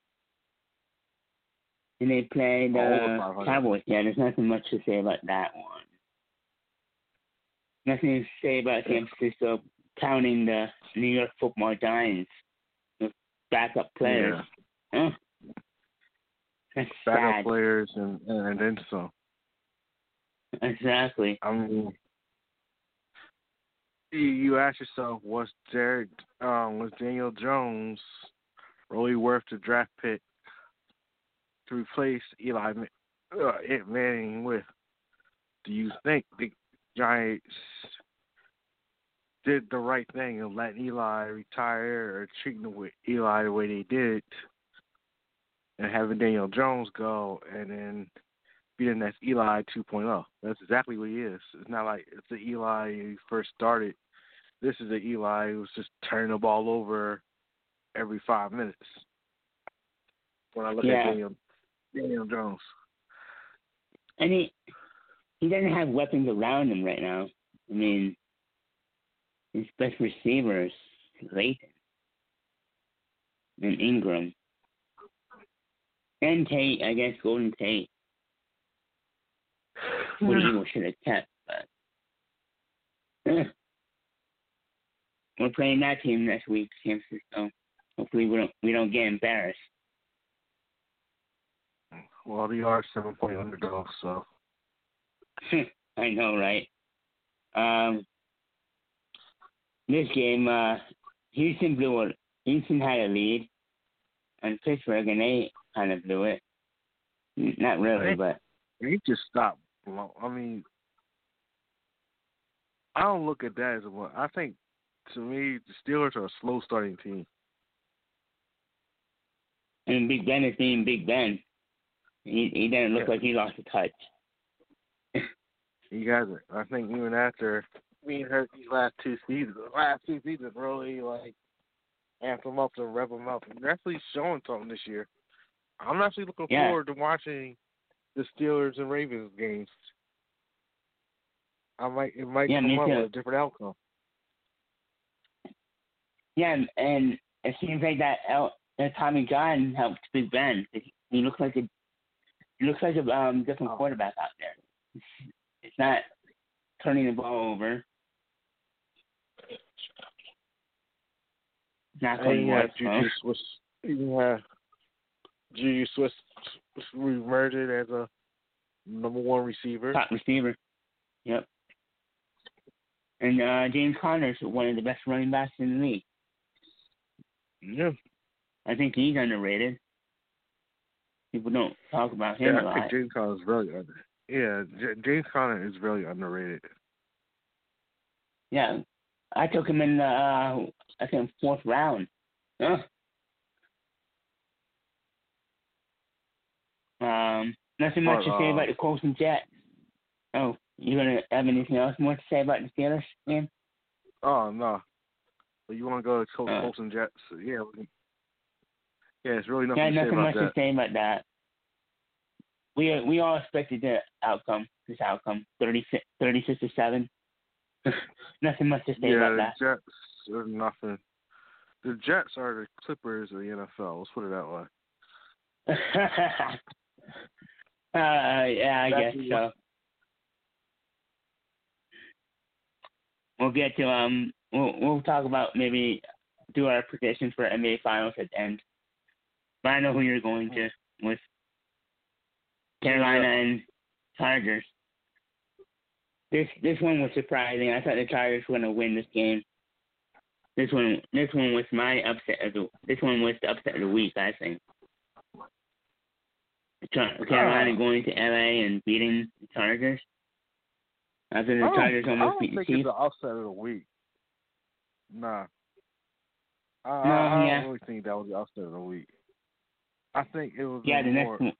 And they played Cowboys. Yeah, there's nothing much to say about that one. Nothing to say about San Francisco counting the New York Football Giants with backup players. Yeah. Huh? That's backup sad. players and then some. Exactly. I mean, you ask yourself, was Daniel Jones really worth the draft pick to replace Eli Manning with? Do you think the Giants did the right thing of letting Eli retire or treating with Eli the way they did and having Daniel Jones go and then being that's Eli 2.0? That's exactly what he is. It's not like it's the Eli he first started. This is the Eli who's just turning the ball over every 5 minutes. When I look at Daniel Jones. And he doesn't have weapons around him right now. I mean, his best receivers, Layton and Ingram. And Tate, I guess Golden Tate. What Eagles should have kept, but we're playing that team next week, San Francisco. Hopefully we don't get embarrassed. Well, they are 7-point underdogs, so. I know, right? This game, Houston had a lead, and Pittsburgh, and they kind of blew it. Not really, but they just stopped. I mean, I don't look at that as a one. I think, to me, the Steelers are a slow starting team. And Big Ben is being Big Ben. He doesn't look like he lost a touch. He hasn't. I think even after being hurt these last two seasons really like amp him up and rev him up. And they're actually showing something this year. I'm actually looking forward to watching the Steelers and Ravens games. It might come up with a different outcome. Yeah, and it seems like that Tommy John helped Big Ben. He looks like a different quarterback out there. It's not turning the ball over. It's not going Juju Swiss reemerged as a number one receiver. Top receiver. Yep. And James Conner is one of the best running backs in the league. Yeah. I think he's underrated. People don't talk about him a lot. I think James Conner is really James Conner is really underrated. Yeah. I took him in the, fourth round. Nothing much to say about the Colts and Jets. Oh, you gonna have anything else more to say about the Steelers, man? Oh no. But you want to go to Colts and Jets? Yeah. It's really nothing to say about that. Nothing much to say about that. We all expected this outcome, 36-7. Nothing much to say about that. Yeah, the Jets are nothing. The Jets are the Clippers of the NFL. Let's put it that way. I guess so. We'll get to we'll talk about maybe do our predictions for NBA Finals at the end. But I know who you're going to with Carolina and Chargers. This one was surprising. I thought the Chargers were going to win this game. This one was my upset of the upset of the week, I think. Carolina going to LA and beating the Chargers. After the Chargers almost beat the Chiefs. I don't think it's the upset of the week. Nah. I don't really think that was the upset of the week. I think it was the next one.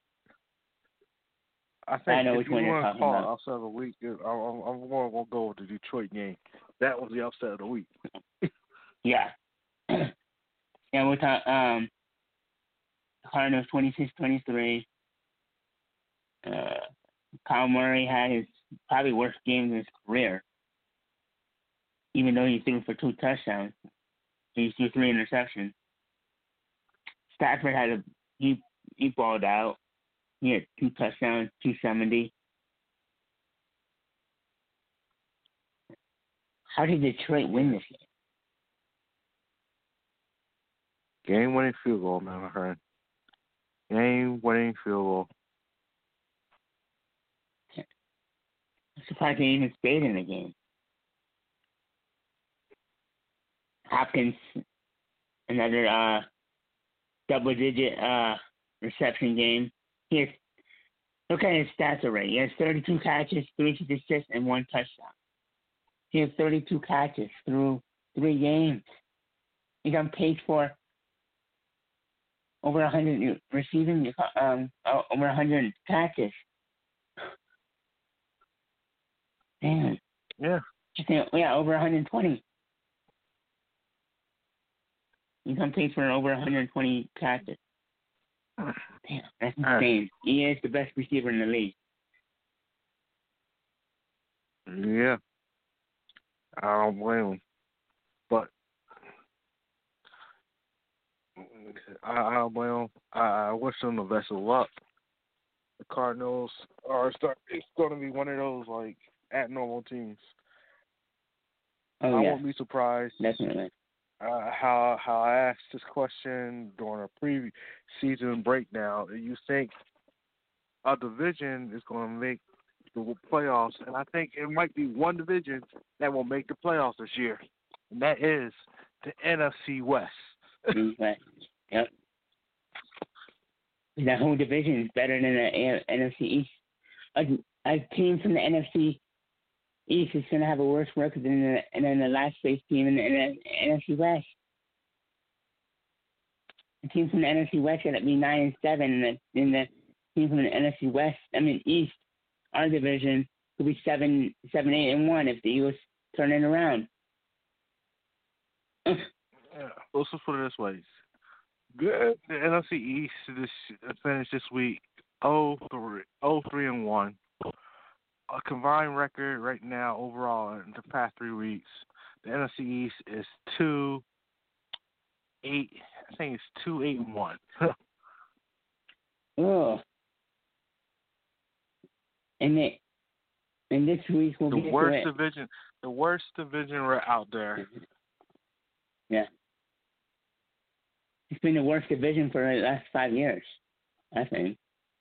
I think I know which if one you you're want to talking call about. it upset of the week, I'm going to go with the Detroit game. That was the upset of the week. Yeah. We'll talk. Cardinals 26-23. Kyle Murray had his probably worst game of his career, even though he threw for 2 touchdowns. He threw 3 interceptions. Stafford he balled out. He had 2 touchdowns, 270. How did Detroit win this game? Game-winning field goal, man, my friend. Game-winning field goal. I'm surprised they even stayed in the game. Hopkins, another double-digit reception game. Look at his stats already. He has 32 catches, 3 assists, and 1 touchdown. He has 32 catches through 3 games. He's on pace for over 100 receiving, over 100 catches. Damn. Yeah. Yeah, over 120. He's on pace for over 120 catches. Damn, that's insane. He is the best receiver in the league. Yeah. I don't blame him. But I don't blame him. I wish them the best of luck. The Cardinals it's going to be one of those, like, abnormal teams. I won't be surprised. Definitely. How I asked this question during a pre-season breakdown. You think a division is going to make the playoffs, and I think it might be one division that will make the playoffs this year, and that is the NFC West. Yep. That whole division is better than the NFC East. A team from the NFC East is going to have a worse record than the last place team in the NFC West. The team from the NFC West got to be 9-7, and the team from the NFC East, our division, could be 7-8-1 if the Eagles turn it around. Yeah, let's just put it this way. Good. The NFC East finished this week 0-3-1. A combined record right now overall in the past 3 weeks. The NFC East is 2-8. I think it's 2-8-1. Oh. And this week will be the worst division. The worst division out there. Yeah. It's been the worst division for the last 5 years, I think.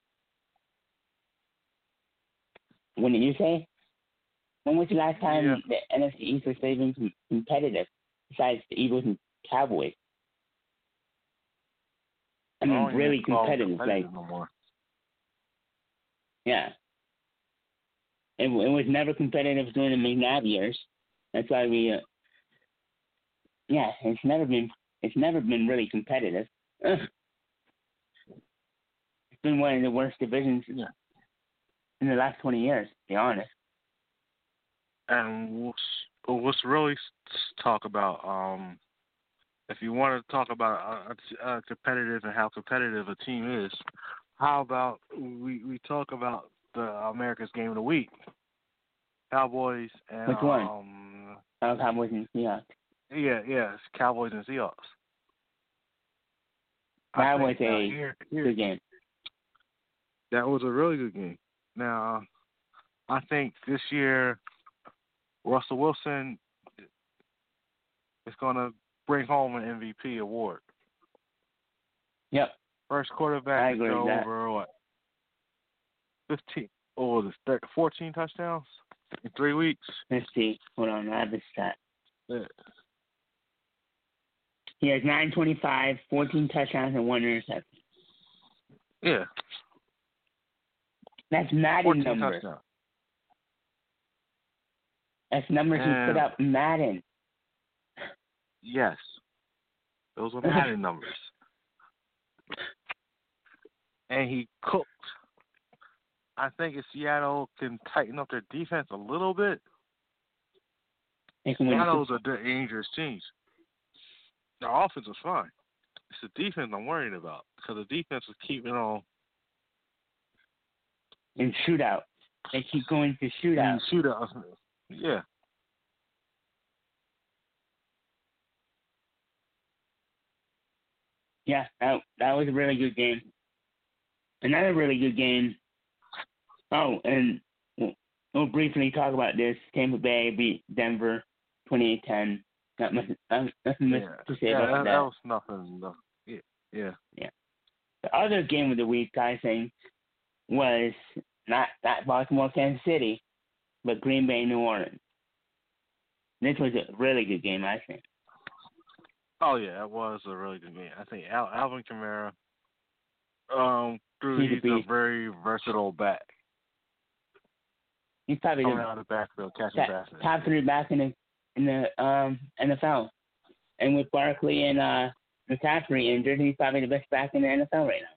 Wouldn't you say? When was the last time the NFC East was even competitive, besides the Eagles and Cowboys? I mean, really competitive. Like, no more. Yeah. It was never competitive during the McNabb years. That's why it's never been really competitive. It's been one of the worst divisions in the last 20 years, to be honest. And let's really talk about, if you want to talk about competitive and how competitive a team is, how about we talk about the America's Game of the Week? Cowboys and... Which one? Cowboys and Seahawks. Yeah, it's Cowboys and Seahawks. That was a good game. That was a really good game. Now, I think this year, Russell Wilson is going to bring home an MVP award. Yep. First quarterback to go over, 14 touchdowns in 3 weeks? Let's see. Hold on, I have the stat. Yeah. He has 925, 14 touchdowns, and 1 interception. Yeah. That's Madden numbers. Touchdowns. That's numbers he put up in Madden. Yes. Those are Madden numbers. And he cooked. I think if Seattle can tighten up their defense a little bit, Seattle's a dangerous team. The offense is fine. It's the defense I'm worried about because the defense is keeping on. In shootout. they keep going to shootouts. Shootouts. Yeah. Yeah, that was a really good game. Another really good game. Oh, and we'll briefly talk about this. Tampa Bay beat Denver 28-10. Nothing much to say about that. That was nothing. Yeah. The other game of the week, I think, was not Baltimore, Kansas City, but Green Bay, New Orleans. This was a really good game, I think. Oh yeah, it was a really good game. I think Alvin Kamara, he's a very versatile back. He's probably coming out of the backfield catching passes. Top 3 back in the NFL. And with Barkley and McCaffrey injured, he's probably the best back in the NFL right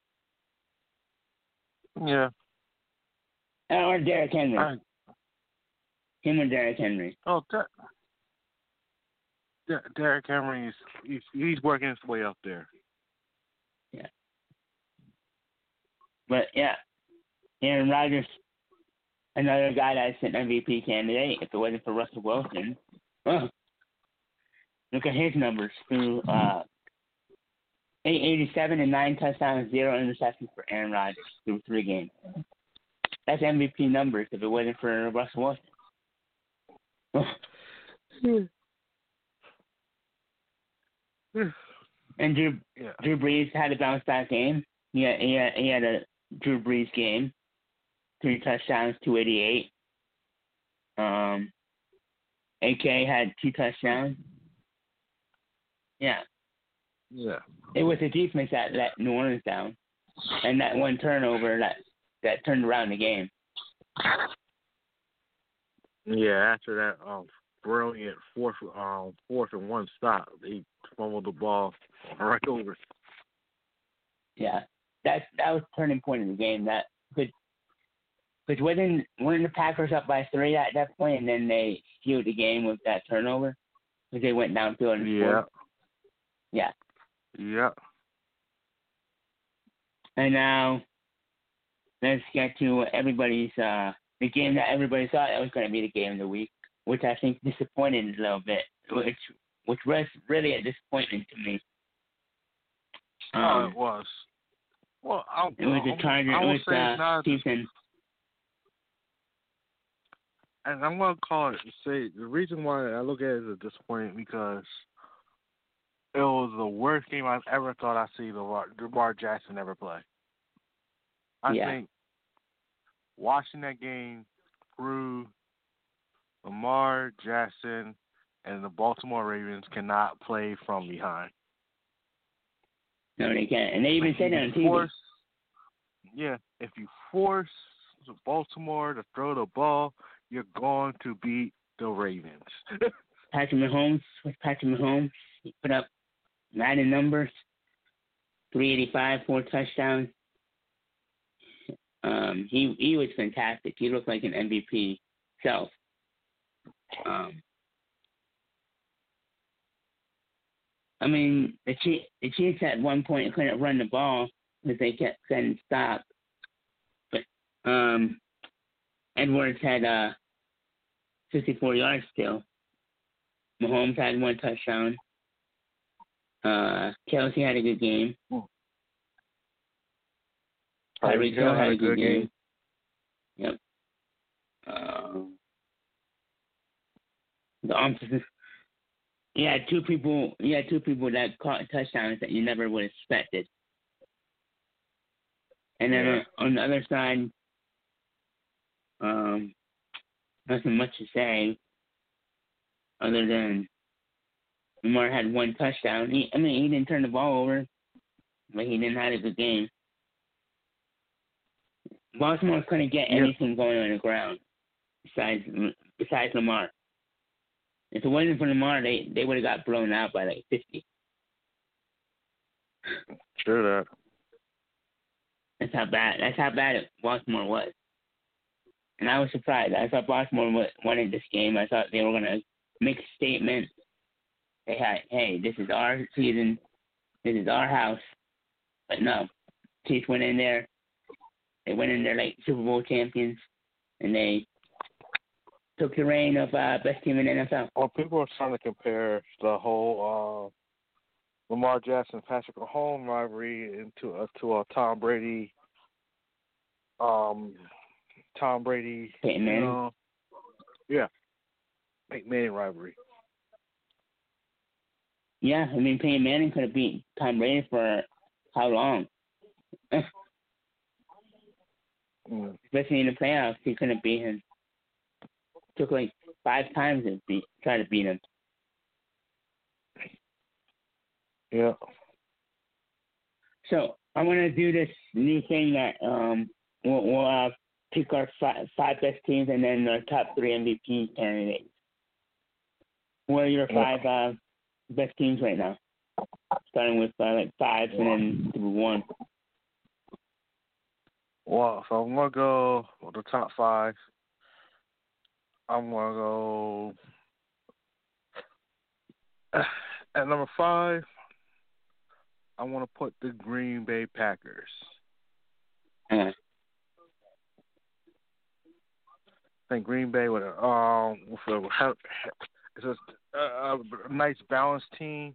now. Yeah. Or Derrick Henry. Him or Derrick Henry. Oh, Derrick Henry, he's working his way up there. Yeah. But, yeah, Aaron Rodgers, another guy that's an MVP candidate if it wasn't for Russell Wilson. Look at his numbers through 887 and 9 touchdowns, 0 interceptions for Aaron Rodgers through 3 games. That's MVP numbers if it wasn't for Russell Wilson. And Drew Brees had a bounce back game. He had a Drew Brees game. 3 touchdowns, 288. AK had 2 touchdowns. Yeah. It was the defense that let New Orleans down, and that one turnover that turned around the game. Yeah, after that brilliant fourth and 1 stop, they fumbled the ball right over. Yeah, that was the turning point of the game. That because weren't the Packers up by 3 at that point, and then they sealed the game with that turnover because they went downfield and scored. Yeah. And now let's get to everybody's the game that everybody thought that was going to be the game of the week, which I think disappointed a little bit, which was really a disappointment to me. It was. Well, it was the Chargers. It was Houston. And I'm going to call it, the reason why I look at it as a disappointment because it was the worst game I've ever thought I'd see Lamar Jackson ever play. I think watching that game through Lamar Jackson and the Baltimore Ravens cannot play from behind. No, they can't. And they even said it on TV. If you force Baltimore to throw the ball, you're going to beat the Ravens. Patrick Mahomes, he put up Madden numbers, 385, 4 touchdowns. He was fantastic. He looked like an MVP himself. I mean, the Chiefs at one point couldn't run the ball because they kept getting stopped. But Edwards had 54 yards still. Mahomes had 1 touchdown. Kelsey had a good game. Tyreek Hill had a good game. Yep. The offensive. You had two people that caught touchdowns that you never would have expected. And then on the other side, nothing much to say other than Lamar had 1 touchdown. He didn't turn the ball over, but he didn't have a good game. Baltimore couldn't get anything going on the ground besides Lamar. If it wasn't for Lamar, they would have got blown out by like 50. Sure that. That's how bad Baltimore was. And I was surprised. I thought Baltimore wanted this game. I thought they were going to make a statement. They had, hey, this is our season. This is our house. But no. Chiefs went in there. They went in there like Super Bowl champions. and they took the reign of best team in the NFL. Well, people are trying to compare the whole Lamar Jackson, Patrick Mahomes rivalry into a Tom Brady, Peyton Manning. Yeah, Peyton Manning rivalry. Yeah, I mean Peyton Manning could have beat Tom Brady for how long? Especially in the playoffs, he couldn't beat him. Took like 5 times to try to beat him. Yeah. So I want to do this new thing that we'll pick our 5 best teams and then our top 3 MVP candidates. What are your 5 best teams right now? Starting with like 5 and then through 1. Well, so I'm gonna go with the top 5. I'm gonna go at number 5. I want to put the Green Bay Packers. Uh-huh. I think Green Bay with it's a nice balanced team.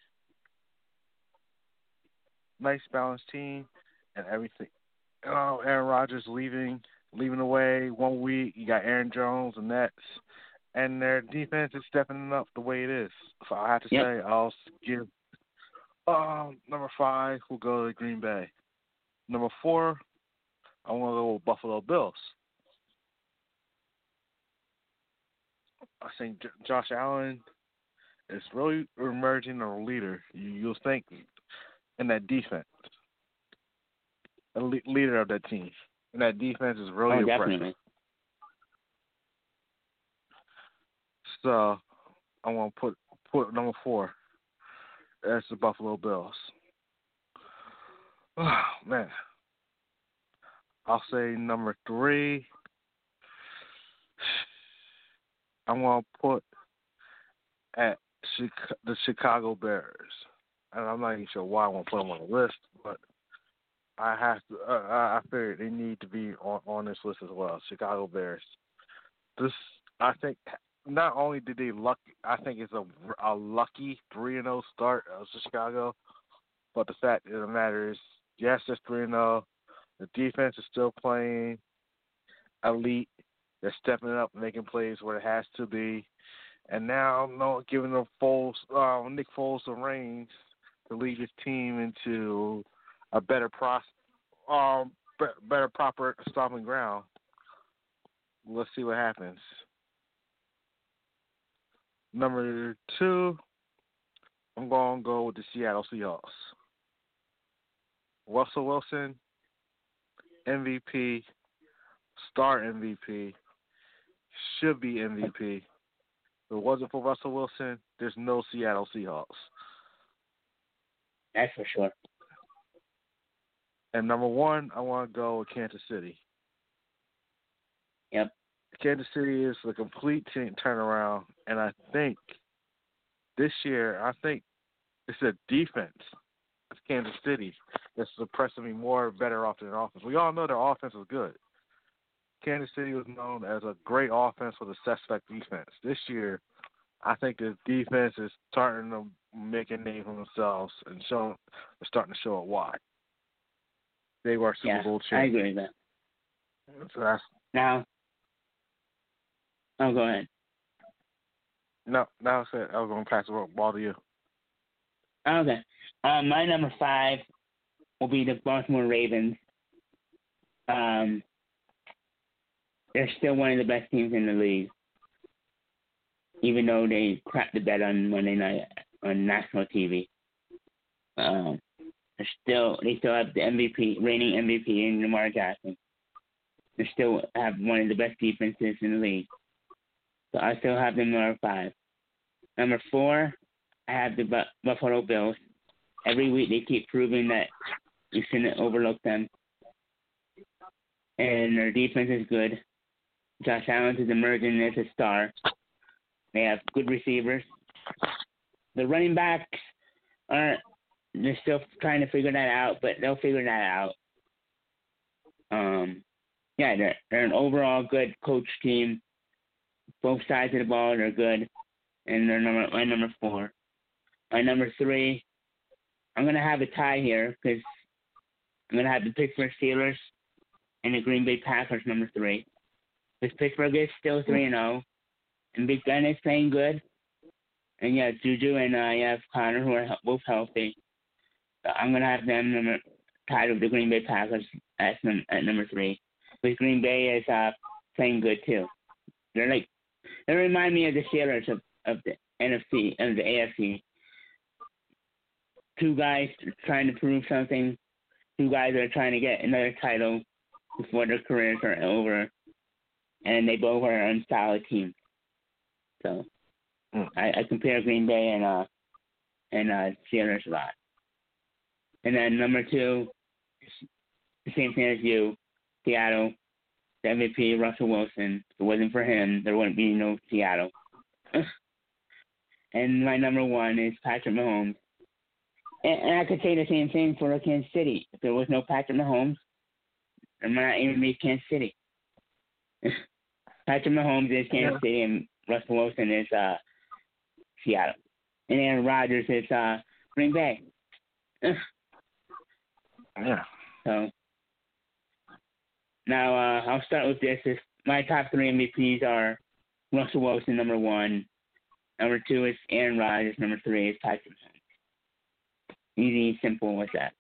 Nice balanced team and everything. Aaron Rodgers leaving away 1 week. You got Aaron Jones and Nets, and their defense is stepping up the way it is. So I have to say, I'll give number 5 will go to Green Bay. Number 4, I want to go with Buffalo Bills. I think Josh Allen is really emerging a leader. You'll think in that defense, a leader of that team. And that defense is really impressive. Definitely. So I want to put number 4. That's the Buffalo Bills. Oh, man. I'll say number 3. I'm going to put at the Chicago Bears. And I'm not even sure why I want to put them on the list, but I have to. I figured they need to be on this list as well. Chicago Bears. I think, not only did they I think it's a lucky 3-0 start of Chicago, but the fact of the matter is, yes, it's 3-0. The defense is still playing elite. They're stepping up, making plays where it has to be, and now giving them Nick Foles the reins to lead his team into a better proper stomping ground. Let's see what happens. Number 2, I'm going to go with the Seattle Seahawks. Russell Wilson, MVP, star MVP, should be MVP. If it wasn't for Russell Wilson, there's no Seattle Seahawks. That's for sure. And number 1, I want to go with Kansas City. Yep. Kansas City is a complete turnaround, and I think this year, it's a defense of Kansas City that's impressing me more better off than offense. We all know their offense is good. Kansas City was known as a great offense with a suspect defense. This year, I think the defense is starting to make a name for themselves and starting to show it why. They were Super Bowl champions. I agree with that. So that's now. Oh, go ahead. No, that was it. I was going to pass the ball to you. Okay. My number 5 will be the Baltimore Ravens. They're still one of the best teams in the league, even though they crapped the bed on Monday night on national TV. They still have the reigning MVP in Lamar Jackson. They still have one of the best defenses in the league. So I still have them number 5. Number 4, I have the Buffalo Bills. Every week they keep proving that you shouldn't overlook them. And their defense is good. Josh Allen is emerging as a star. They have good receivers. The running backs they're still trying to figure that out, but they'll figure that out. yeah, they're an overall good coach team. Both sides of the ball are good, and they're my number 4. My number 3, I'm gonna have a tie here because I'm gonna have the Pittsburgh Steelers and the Green Bay Packers number 3. Because Pittsburgh is still 3-0, and Big Ben is playing good. And yeah, Juju and you have Connor, who are both healthy. So I'm gonna have them tied with the Green Bay Packers at number 3. Because Green Bay is playing good too. They remind me of the Steelers of the NFC and the AFC. 2 guys trying to prove something. 2 guys that are trying to get another title before their careers are over, and they both are on solid teams. So I compare Green Bay and Steelers a lot. And then number 2, the same thing as you, Seattle. The MVP, Russell Wilson. If it wasn't for him, there wouldn't be no Seattle. And my number 1 is Patrick Mahomes. And I could say the same thing for Kansas City. If there was no Patrick Mahomes, there might not even be Kansas City. Patrick Mahomes is Kansas City, and Russell Wilson is Seattle. And Aaron Rodgers is Green Bay. Yeah. So now I'll start with this. My top 3 MVPs are Russell Wilson, number 1. Number 2 is Aaron Rodgers. Number 3 is Patrick Mahomes. Easy, simple with that.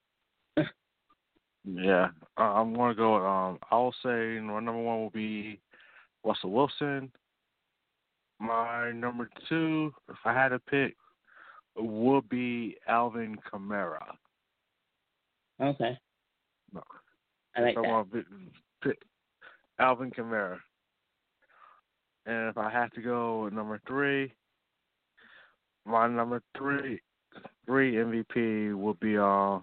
Yeah. I'm going to go, I'll say my number 1 will be Russell Wilson. My number 2, if I had to pick, would be Alvin Kamara. Okay. No. I like I that. want to pick Alvin Kamara. And if I had to go with number 3, my number 3 MVP would be I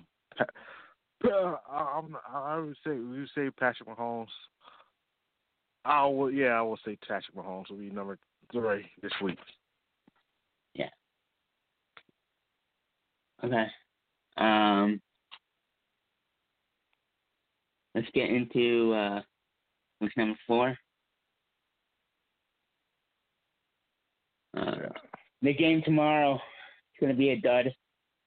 would say Patrick Mahomes. I will say Patrick Mahomes will be number 3 this week. Yeah. Okay. Let's get into what's number 4. The game tomorrow is going to be a dud.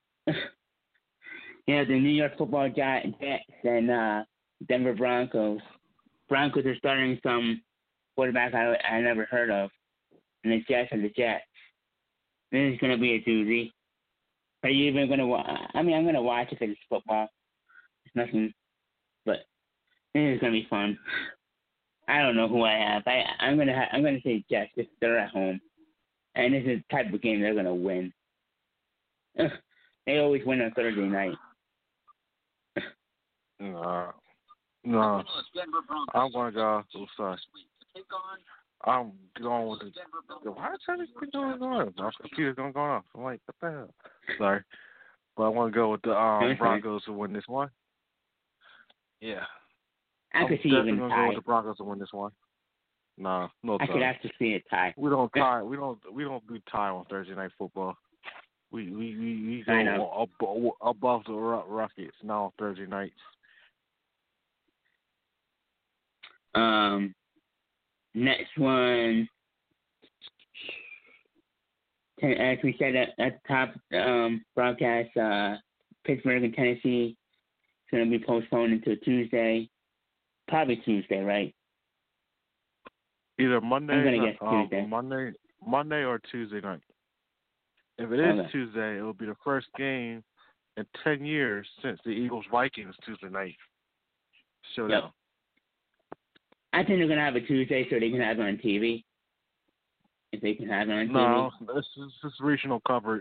The New York Football Jets and Denver Broncos. Broncos are starting some quarterback I never heard of, and the Jets are the Jets. This is going to be a doozy. Are you even going to watch? I mean, I'm going to watch if it's football. It's nothing, but this is going to be fun. I don't know who I have. I'm going to say Jets if they're at home. And this is the type of game they're going to win. They always win on Thursday night. No. I'm going to go. Sorry. I'm going with the. Why is everything going on? My computer's going off. I'm like, what the hell? Sorry. But I want to go with the Broncos to win this one. Yeah. I could see even going to tie. go with the Broncos to win this one. No tie. I could actually see a tie. We don't tie. We don't do tie on Thursday Night Football. We go above the Rockets now on Thursday nights. Next one, as we said at the top broadcast, Pittsburgh and Tennessee is going to be postponed until Tuesday. Probably Tuesday, right? Either Monday. I'm going to guess Tuesday. Monday or Tuesday night. If it is Tuesday, it will be the first game in 10 years since the Eagles-Vikings Tuesday night showdown. Yep. I think they're going to have a Tuesday so they can have it on TV. If they can have it on TV. No, this is regional coverage.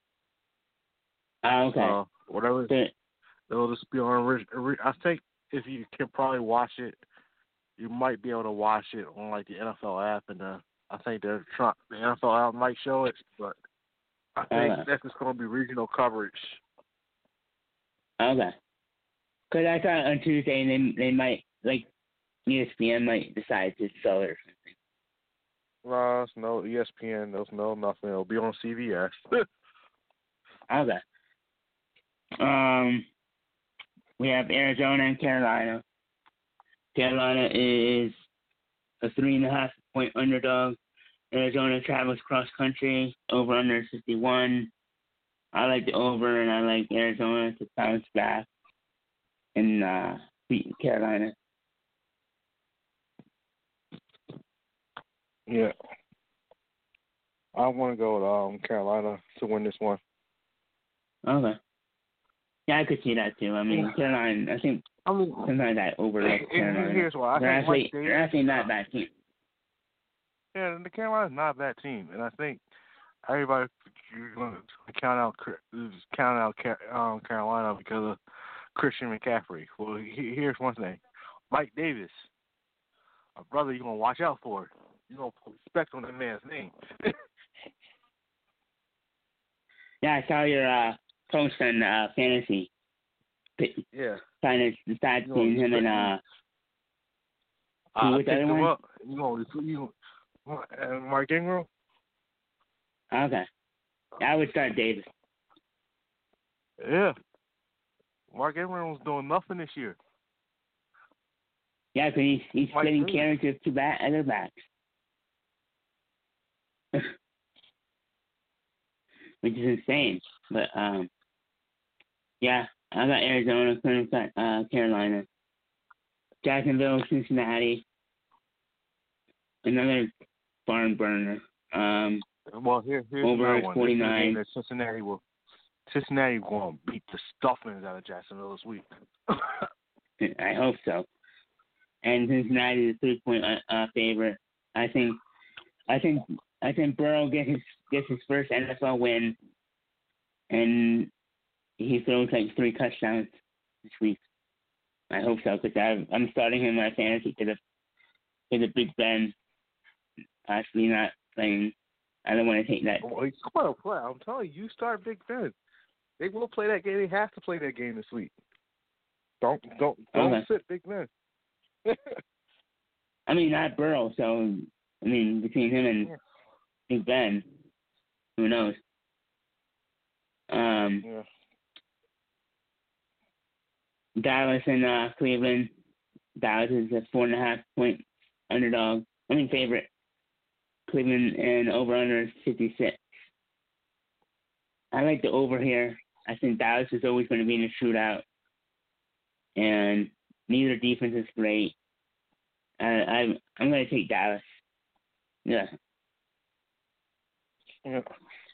Oh, okay. Whatever. It'll just be on. I think if you can probably watch it, you might be able to watch it on like the NFL app, and I think the NFL app might show it, but I think that's just going to be regional coverage. Okay. Because I thought on Tuesday they might, like, ESPN might decide to sell it or something. No, it's no ESPN. There's no nothing. It'll be on CBS. Okay. We have Arizona and Carolina. Carolina is a 3.5-point underdog. Arizona travels cross country, over under 51. I like the over, and I like Arizona to bounce back and beat Carolina. Yeah. I want to go with Carolina to win this one. Okay. Yeah, I could see that too. I mean, Carolina, I think sometimes I overlook Carolina. Here's why. They're actually not a bad team. Yeah, the Carolina's not a bad team, and I think everybody you're going to count out Carolina because of Christian McCaffrey. Well, here's one thing: Mike Davis, a brother you're going to watch out for. You're going to put respect on that man's name. Yeah, I saw your post on fantasy. Yeah. Trying to decide between him and who was the other one? Mark Ingram. Okay. I would start Davis. Yeah. Mark Ingram was doing nothing this year. Yeah, because he's splitting carries with two other backs. Which is insane. But, yeah, I got Arizona, Clemson, got Carolina. Jacksonville, Cincinnati. Another barn burner. Well, here's over 49. Cincinnati will going to beat the stuffings out of Jacksonville this week. I hope so. And Cincinnati is a 3-point favorite. I think Burrow gets his first NFL win, and he throws like 3 touchdowns this week. I hope so, because I'm starting him in my fantasy because of Big Ben actually not playing. I don't want to take that. Well, he's going to play. I'm telling you, start Big Ben. They will play that game. They have to play that game this week. Don't sit Big Ben. I mean, not Burrow. So I mean, between him and Big Ben, who knows? Yeah. Dallas and Cleveland. Dallas is a 4.5-point underdog. Favorite. Cleveland and over-under is 56. I like the over here. I think Dallas is always going to be in a shootout, and neither defense is great. I'm going to take Dallas. Yeah. Yeah.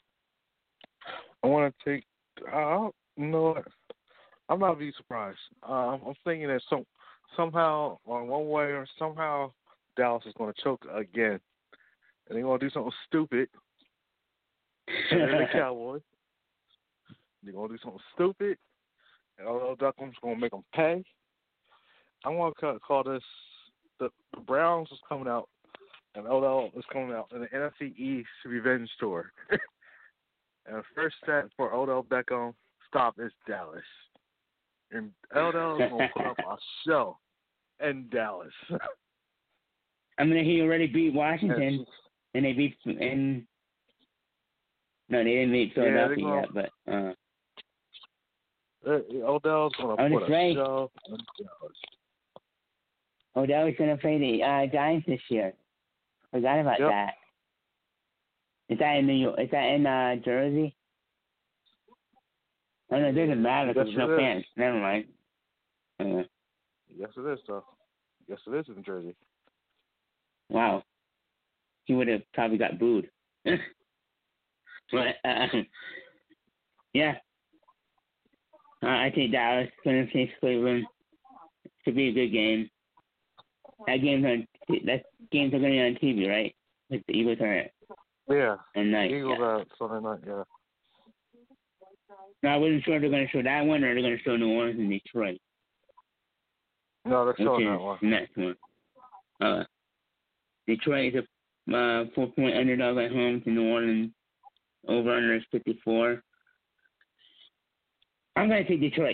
I want to take. You know what? I'm not be surprised. I'm thinking that somehow, on one way or somehow, Dallas is going to choke again, and they're going to do something stupid. And then the Cowboys, they're going to do something stupid, and Odell Beckham's going to make them pay. I want to call this the Browns is coming out, and Odell is coming out in the NFC East revenge tour. And the first step for Odell Beckham stop is Dallas. And Odell is going to put up a show in Dallas. He already beat Washington, and they beat no, they didn't beat Philadelphia yet, but Odell's going to put a show in Dallas. Odell's going to play the Giants this year. Forgot about that. Is that in New York? Is that in Jersey? Oh, no, it doesn't matter because there's no fans. Never mind. Yes, it is, though. Yes, it is in Jersey. Wow. He would have probably got booed. But, yeah. I think Dallas going to face Cleveland. Should be a good game. That game's are going to be on TV, right? Like the Eagles are. Yeah. And night. Eagles are Sunday night. Yeah. No, I wasn't sure they're going to show that one or they're going to show New Orleans and Detroit. No, they're showing that one. Next one. Detroit is a 4-point underdog at home to New Orleans. Over under is 54. I'm going to take Detroit.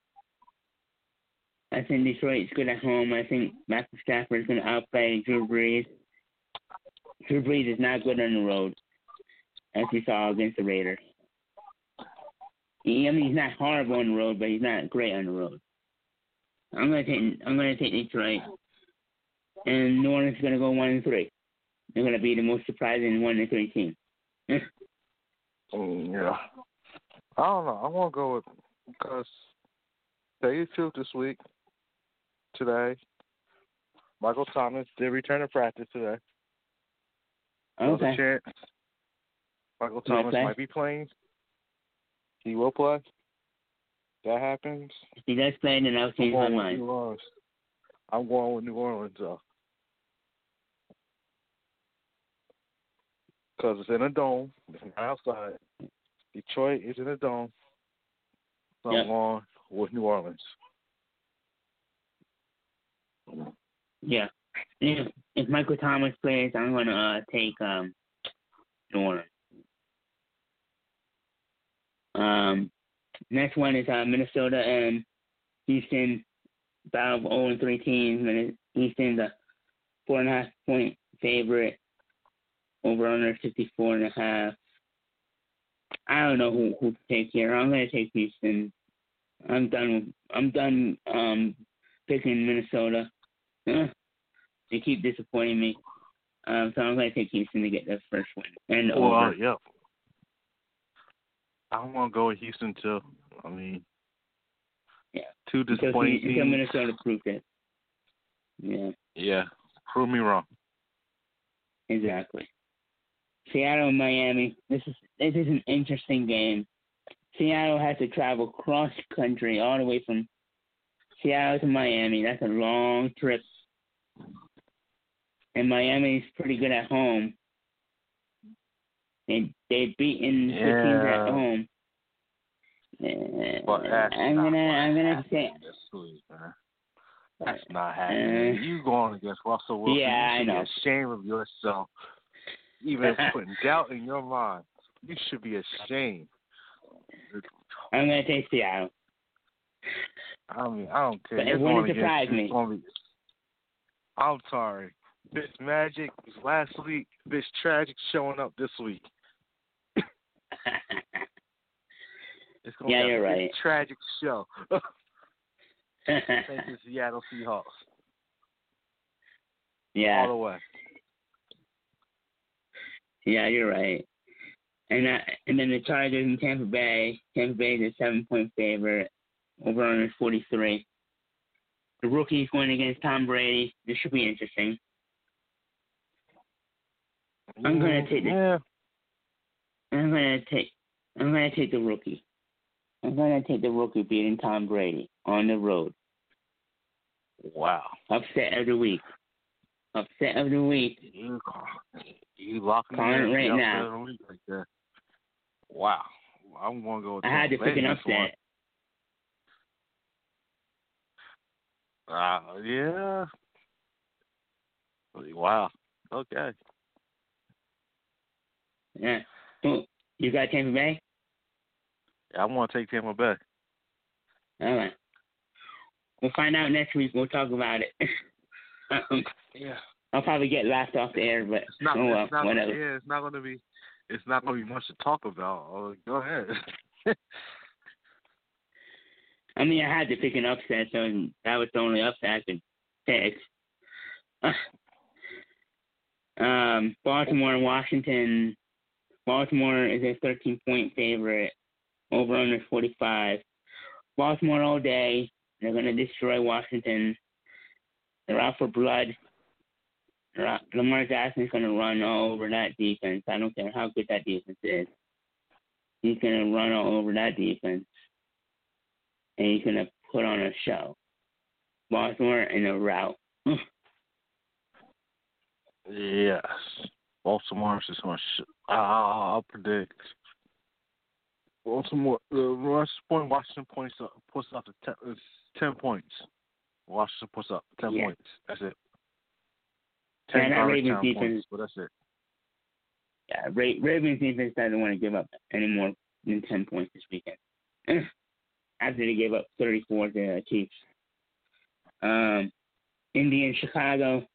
I think Detroit's good at home. I think Matthew Stafford is going to outplay Drew Brees. Drew Brees is not good on the road, as we saw against the Raiders. He's not horrible on the road, but he's not great on the road. I'm going to take Detroit. and New Orleans is going to go 1-3. They're going to be the most surprising 1-3 team. Yeah. I don't know. I want to go with because tell you the truth this week, today, Michael Thomas did return to practice today. There's a chance Michael Thomas might be playing. He will play. That happens. If he does play, then I'll change my mind. I'm going with New Orleans, though. Because it's in a dome. It's outside. Detroit is in a dome. So I'm going with New Orleans. Yeah. If Michael Thomas plays, I'm going to take New Orleans. Next one is Minnesota and Houston. Battle of 0-3 teams. Houston's a 4.5-point favorite. Over under 54.5. I don't know who to take here. I'm going to take Houston. I'm done picking Minnesota. They keep disappointing me. So I'm going to take Houston to get their first win. And over. Yeah. I'm going to go with Houston, too. I mean, two disappointing teams. Until Minnesota proved it. Yeah. Yeah. Prove me wrong. Exactly. Seattle and Miami. This is an interesting game. Seattle has to travel cross country all the way from Seattle to Miami. That's a long trip. And Miami's pretty good at home. They've beaten the teams at home. But I'm gonna say this week, man. That's not happening. You going against Russell Wilson? Yeah, I know. You should be ashamed of yourself. Even putting doubt in your mind, you should be ashamed. I'm gonna take Seattle. I mean, I don't care. But it wouldn't surprise me. I'm sorry. This Magic was last week. This Tragic showing up this week. It's gonna be you're right. A tragic show. Thanks to Seattle Seahawks. Yeah. All the way. Yeah, you're right. And then the Chargers in Tampa Bay. Tampa Bay is a 7-point favorite. Over under 43. The rookie's going against Tom Brady. This should be interesting. I'm gonna take the rookie. I'm gonna take the rookie beating Tom Brady on the road. Wow. Upset of the week. Upset of the week. You locking it right now. Like that. Wow. I'm gonna go with I had to pick an upset. Yeah. Wow. Okay. Yeah. You got Tampa Bay? Yeah, I want to take Tampa Bay. All right. We'll find out next week. We'll talk about it. Yeah. I'll probably get laughed off the air, but whatever. Yeah, it's not gonna be much to talk about. Go ahead. I mean, I had to pick an upset, so that was the only upset I could pick. Baltimore and Washington. Baltimore is a 13-point favorite. Over under 45. Baltimore all day. They're going to destroy Washington. They're out for blood. Lamar Jackson's going to run all over that defense. I don't care how good that defense is. He's going to run all over that defense. And he's going to put on a show. Baltimore in a rout. Yes. Baltimore is going to I'll predict. Baltimore, Washington puts up to 10 points. Washington puts up 10 points. That's it. 10 Ravens defense. Points, but that's it. Yeah, Ravens defense doesn't want to give up any more than 10 points this weekend. After they gave up 34 to the Chiefs. Indy and Chicago.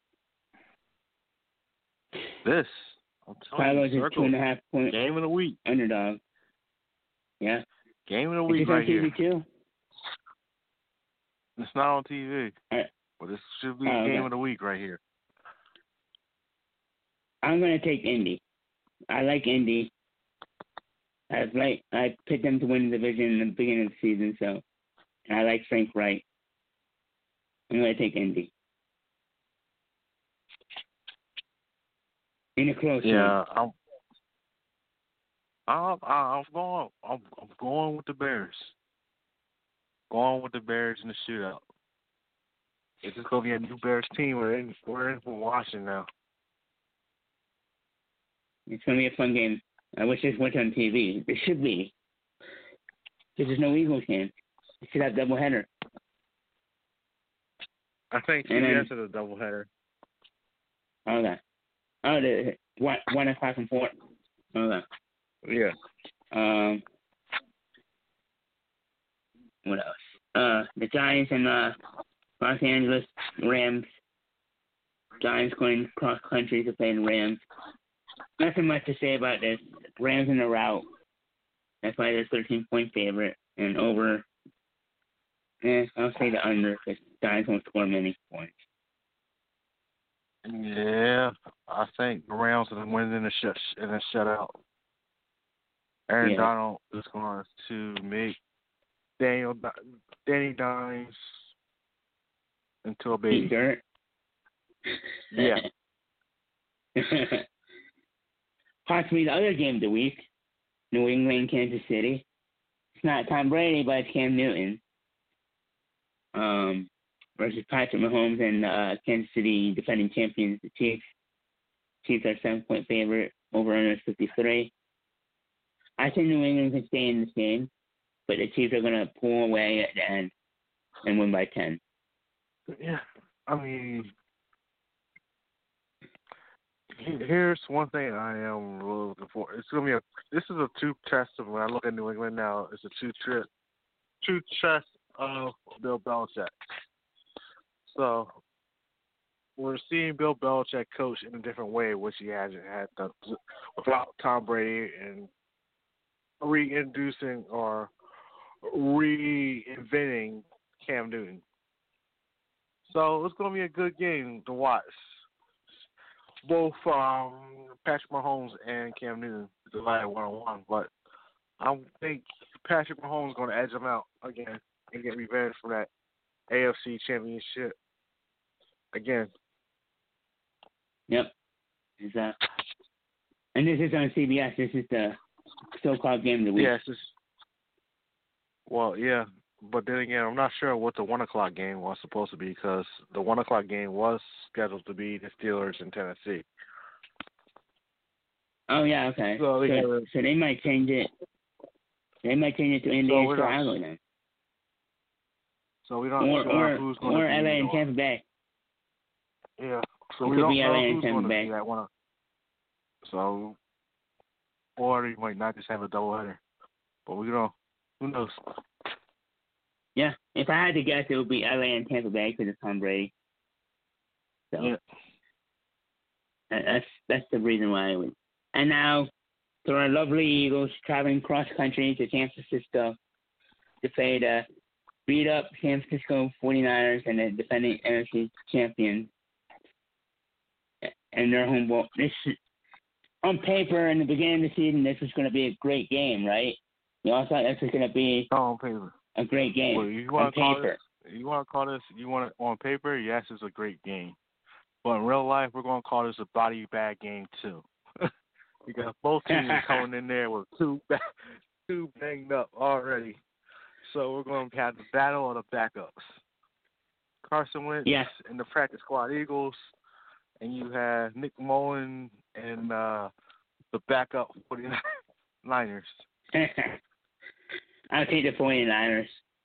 Chicago's a 2.5-point game of the week. Underdog. Yeah. Game of the week right here. Is it on TV too? It's not on TV. But this should be the game of the week right here. I'm gonna take Indy. I like Indy. I picked them to win the division in the beginning of the season, so and I like Frank Wright. I'm gonna take Indy. In a close one. Yeah, I'm going with the Bears. Going with the Bears in the shootout. It's just gonna be a new Bears team. We're in for Washington now. It's gonna be a fun game. I wish this went on TV. It should be. Because there's no Eagles game. It should have doubleheader. I think CBS is a doubleheader. Okay. Oh, the 1 o'clock and 4. Okay. Yeah. What else? The Giants and Los Angeles Rams. Giants going cross country to play the Rams. Nothing much to say about this. Rams in a rout. That's why they're 13-point favorite. And over, I'll say the under because Giants won't score many points. Yeah, I think the Rams are winning in a shutout. Aaron Donald is going to make Danny Dimes into a baby. Eat dirt. Yeah. Possibly the other game of the week, New England, Kansas City. It's not Tom Brady, but it's Cam Newton. Versus Patrick Mahomes and Kansas City defending champions, the Chiefs. Chiefs are 7-point favorite, over under 53. I think New England can stay in this game, but the Chiefs are going to pull away at the end and win by 10. Yeah, I mean, here's one thing I am really looking for. It's gonna be this is a two test of when I look at New England now. It's a two test of Bill Belichick. So we're seeing Bill Belichick coach in a different way, which he hasn't had done without Tom Brady and reintroducing or reinventing Cam Newton. So it's going to be a good game to watch. Both Patrick Mahomes and Cam Newton divided 1-on-1, but I think Patrick Mahomes is going to edge him out again and get revenge for that AFC Championship again. Yep. And this is on CBS. This is the so-called game of the week. Yes. Well, yeah. But then again, I'm not sure what the 1 o'clock game was supposed to be because the 1 o'clock game was scheduled to be the Steelers in Tennessee. Oh, yeah, okay. So they might change it. They might change it to Indy and Chicago then. So we don't know who's going to be. Or LA and Tampa Bay. Yeah. So we don't know who's going to be that one. So, or they might not just have a doubleheader. But we don't. Who knows? Yeah, if I had to guess, it would be LA and Tampa Bay because of Tom Brady. So that's the reason why I would. And now, to our lovely Eagles traveling cross country to San Francisco to beat up San Francisco 49ers and the defending NFC champions. And their home ball. This on paper in the beginning of the season, this was going to be a great game, right? You all thought this was going to be on paper. A great game. Well, you want to call this? You want it on paper? Yes, it's a great game. But in real life, we're going to call this a body bag game too. Because both teams are coming in there with two banged up already. So we're going to have the battle of the backups. Carson Wentz and the practice squad Eagles, and you have Nick Mullen and the backup 49ers. I'll take the 49ers.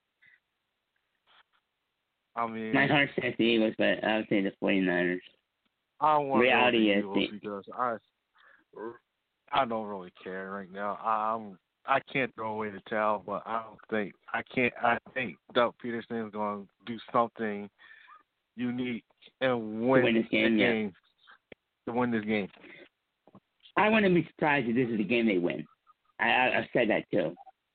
I mean, my heart says the Eagles, but I'll take the 49ers. I want reality to go with the Eagles because I don't really care right now. I can't throw away the towel, but I think Doug Peterson is going to do something unique and win this game. To win this game. I wouldn't be surprised if this is the game they win. I've said that too.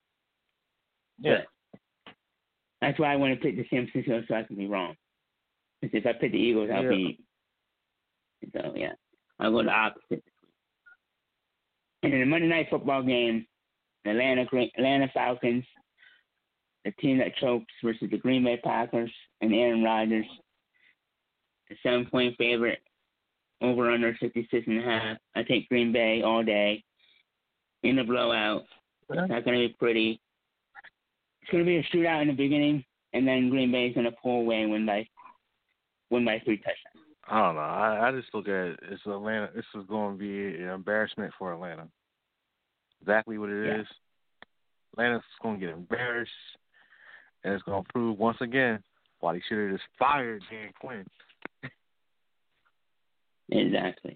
Yeah. But that's why I want to pick the San Francisco so I can be wrong. Because if I pick the Eagles, I'll Yeah. be. So, yeah. I'll go the opposite. And in the Monday Night Football game, the Atlanta Falcons, the team that chokes, versus the Green Bay Packers and Aaron Rodgers. The 7-point favorite, over under 56.5. I take Green Bay all day in the blowout. It's not going to be pretty. It's going to be a shootout in the beginning, and then Green Bay is going to pull away and win by 3 touchdowns. I don't know. I just look at it. It's Atlanta. This is going to be an embarrassment for Atlanta. Exactly what it is. Atlanta's going to get embarrassed, and it's going to prove once again why they should have just fired Dan Quinn. Exactly.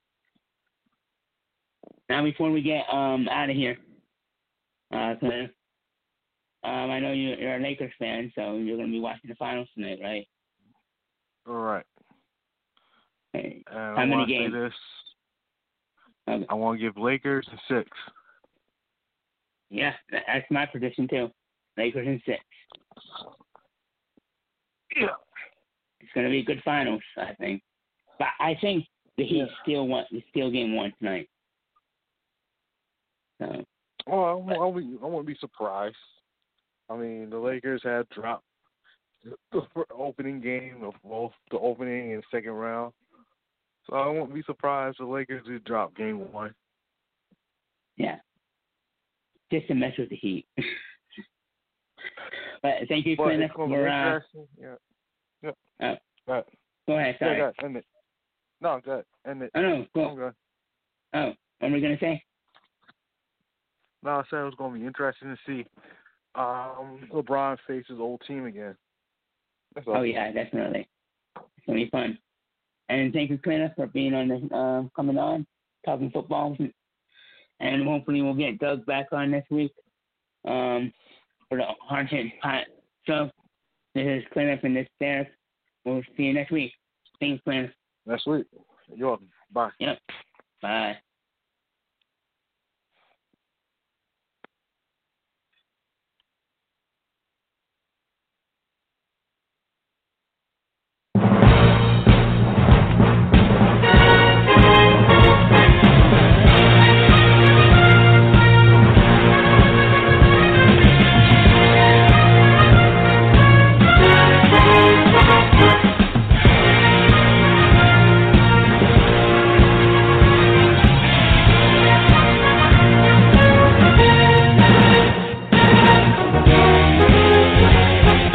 Now, before we get out of here, Cliff, I know you're a Lakers fan, so you're going to be watching the finals tonight, right? All right. Hey. And How many games? Say this. Okay. I want to give Lakers a 6. Yeah, that's my prediction too. Lakers in 6. Yeah. It's going to be a good finals, I think. But I think the Heat still game 1 tonight. So. Well, I wouldn't be surprised. I mean, the Lakers had dropped the opening game of both the opening and second round. So I won't be surprised if the Lakers did drop game 1. Yeah. Just to mess with the Heat. But thank you, Clint, for Yeah. Go ahead, sorry. Yeah, end it. No, go ahead. End it. Oh, no, go. Okay. Oh, what were we going to say? No, I said it was going to be interesting to see LeBron face his old team again. That's all. Oh, yeah, definitely. It's going to be fun. And thank you, Clint, for being on this, coming on, talking football. And hopefully we'll get Doug back on this week for the Hard Hit Pot. So this is Clint and this is Derek. We'll see you next week. Thanks, Clint. Next week. You're welcome. Bye. Yep. Bye.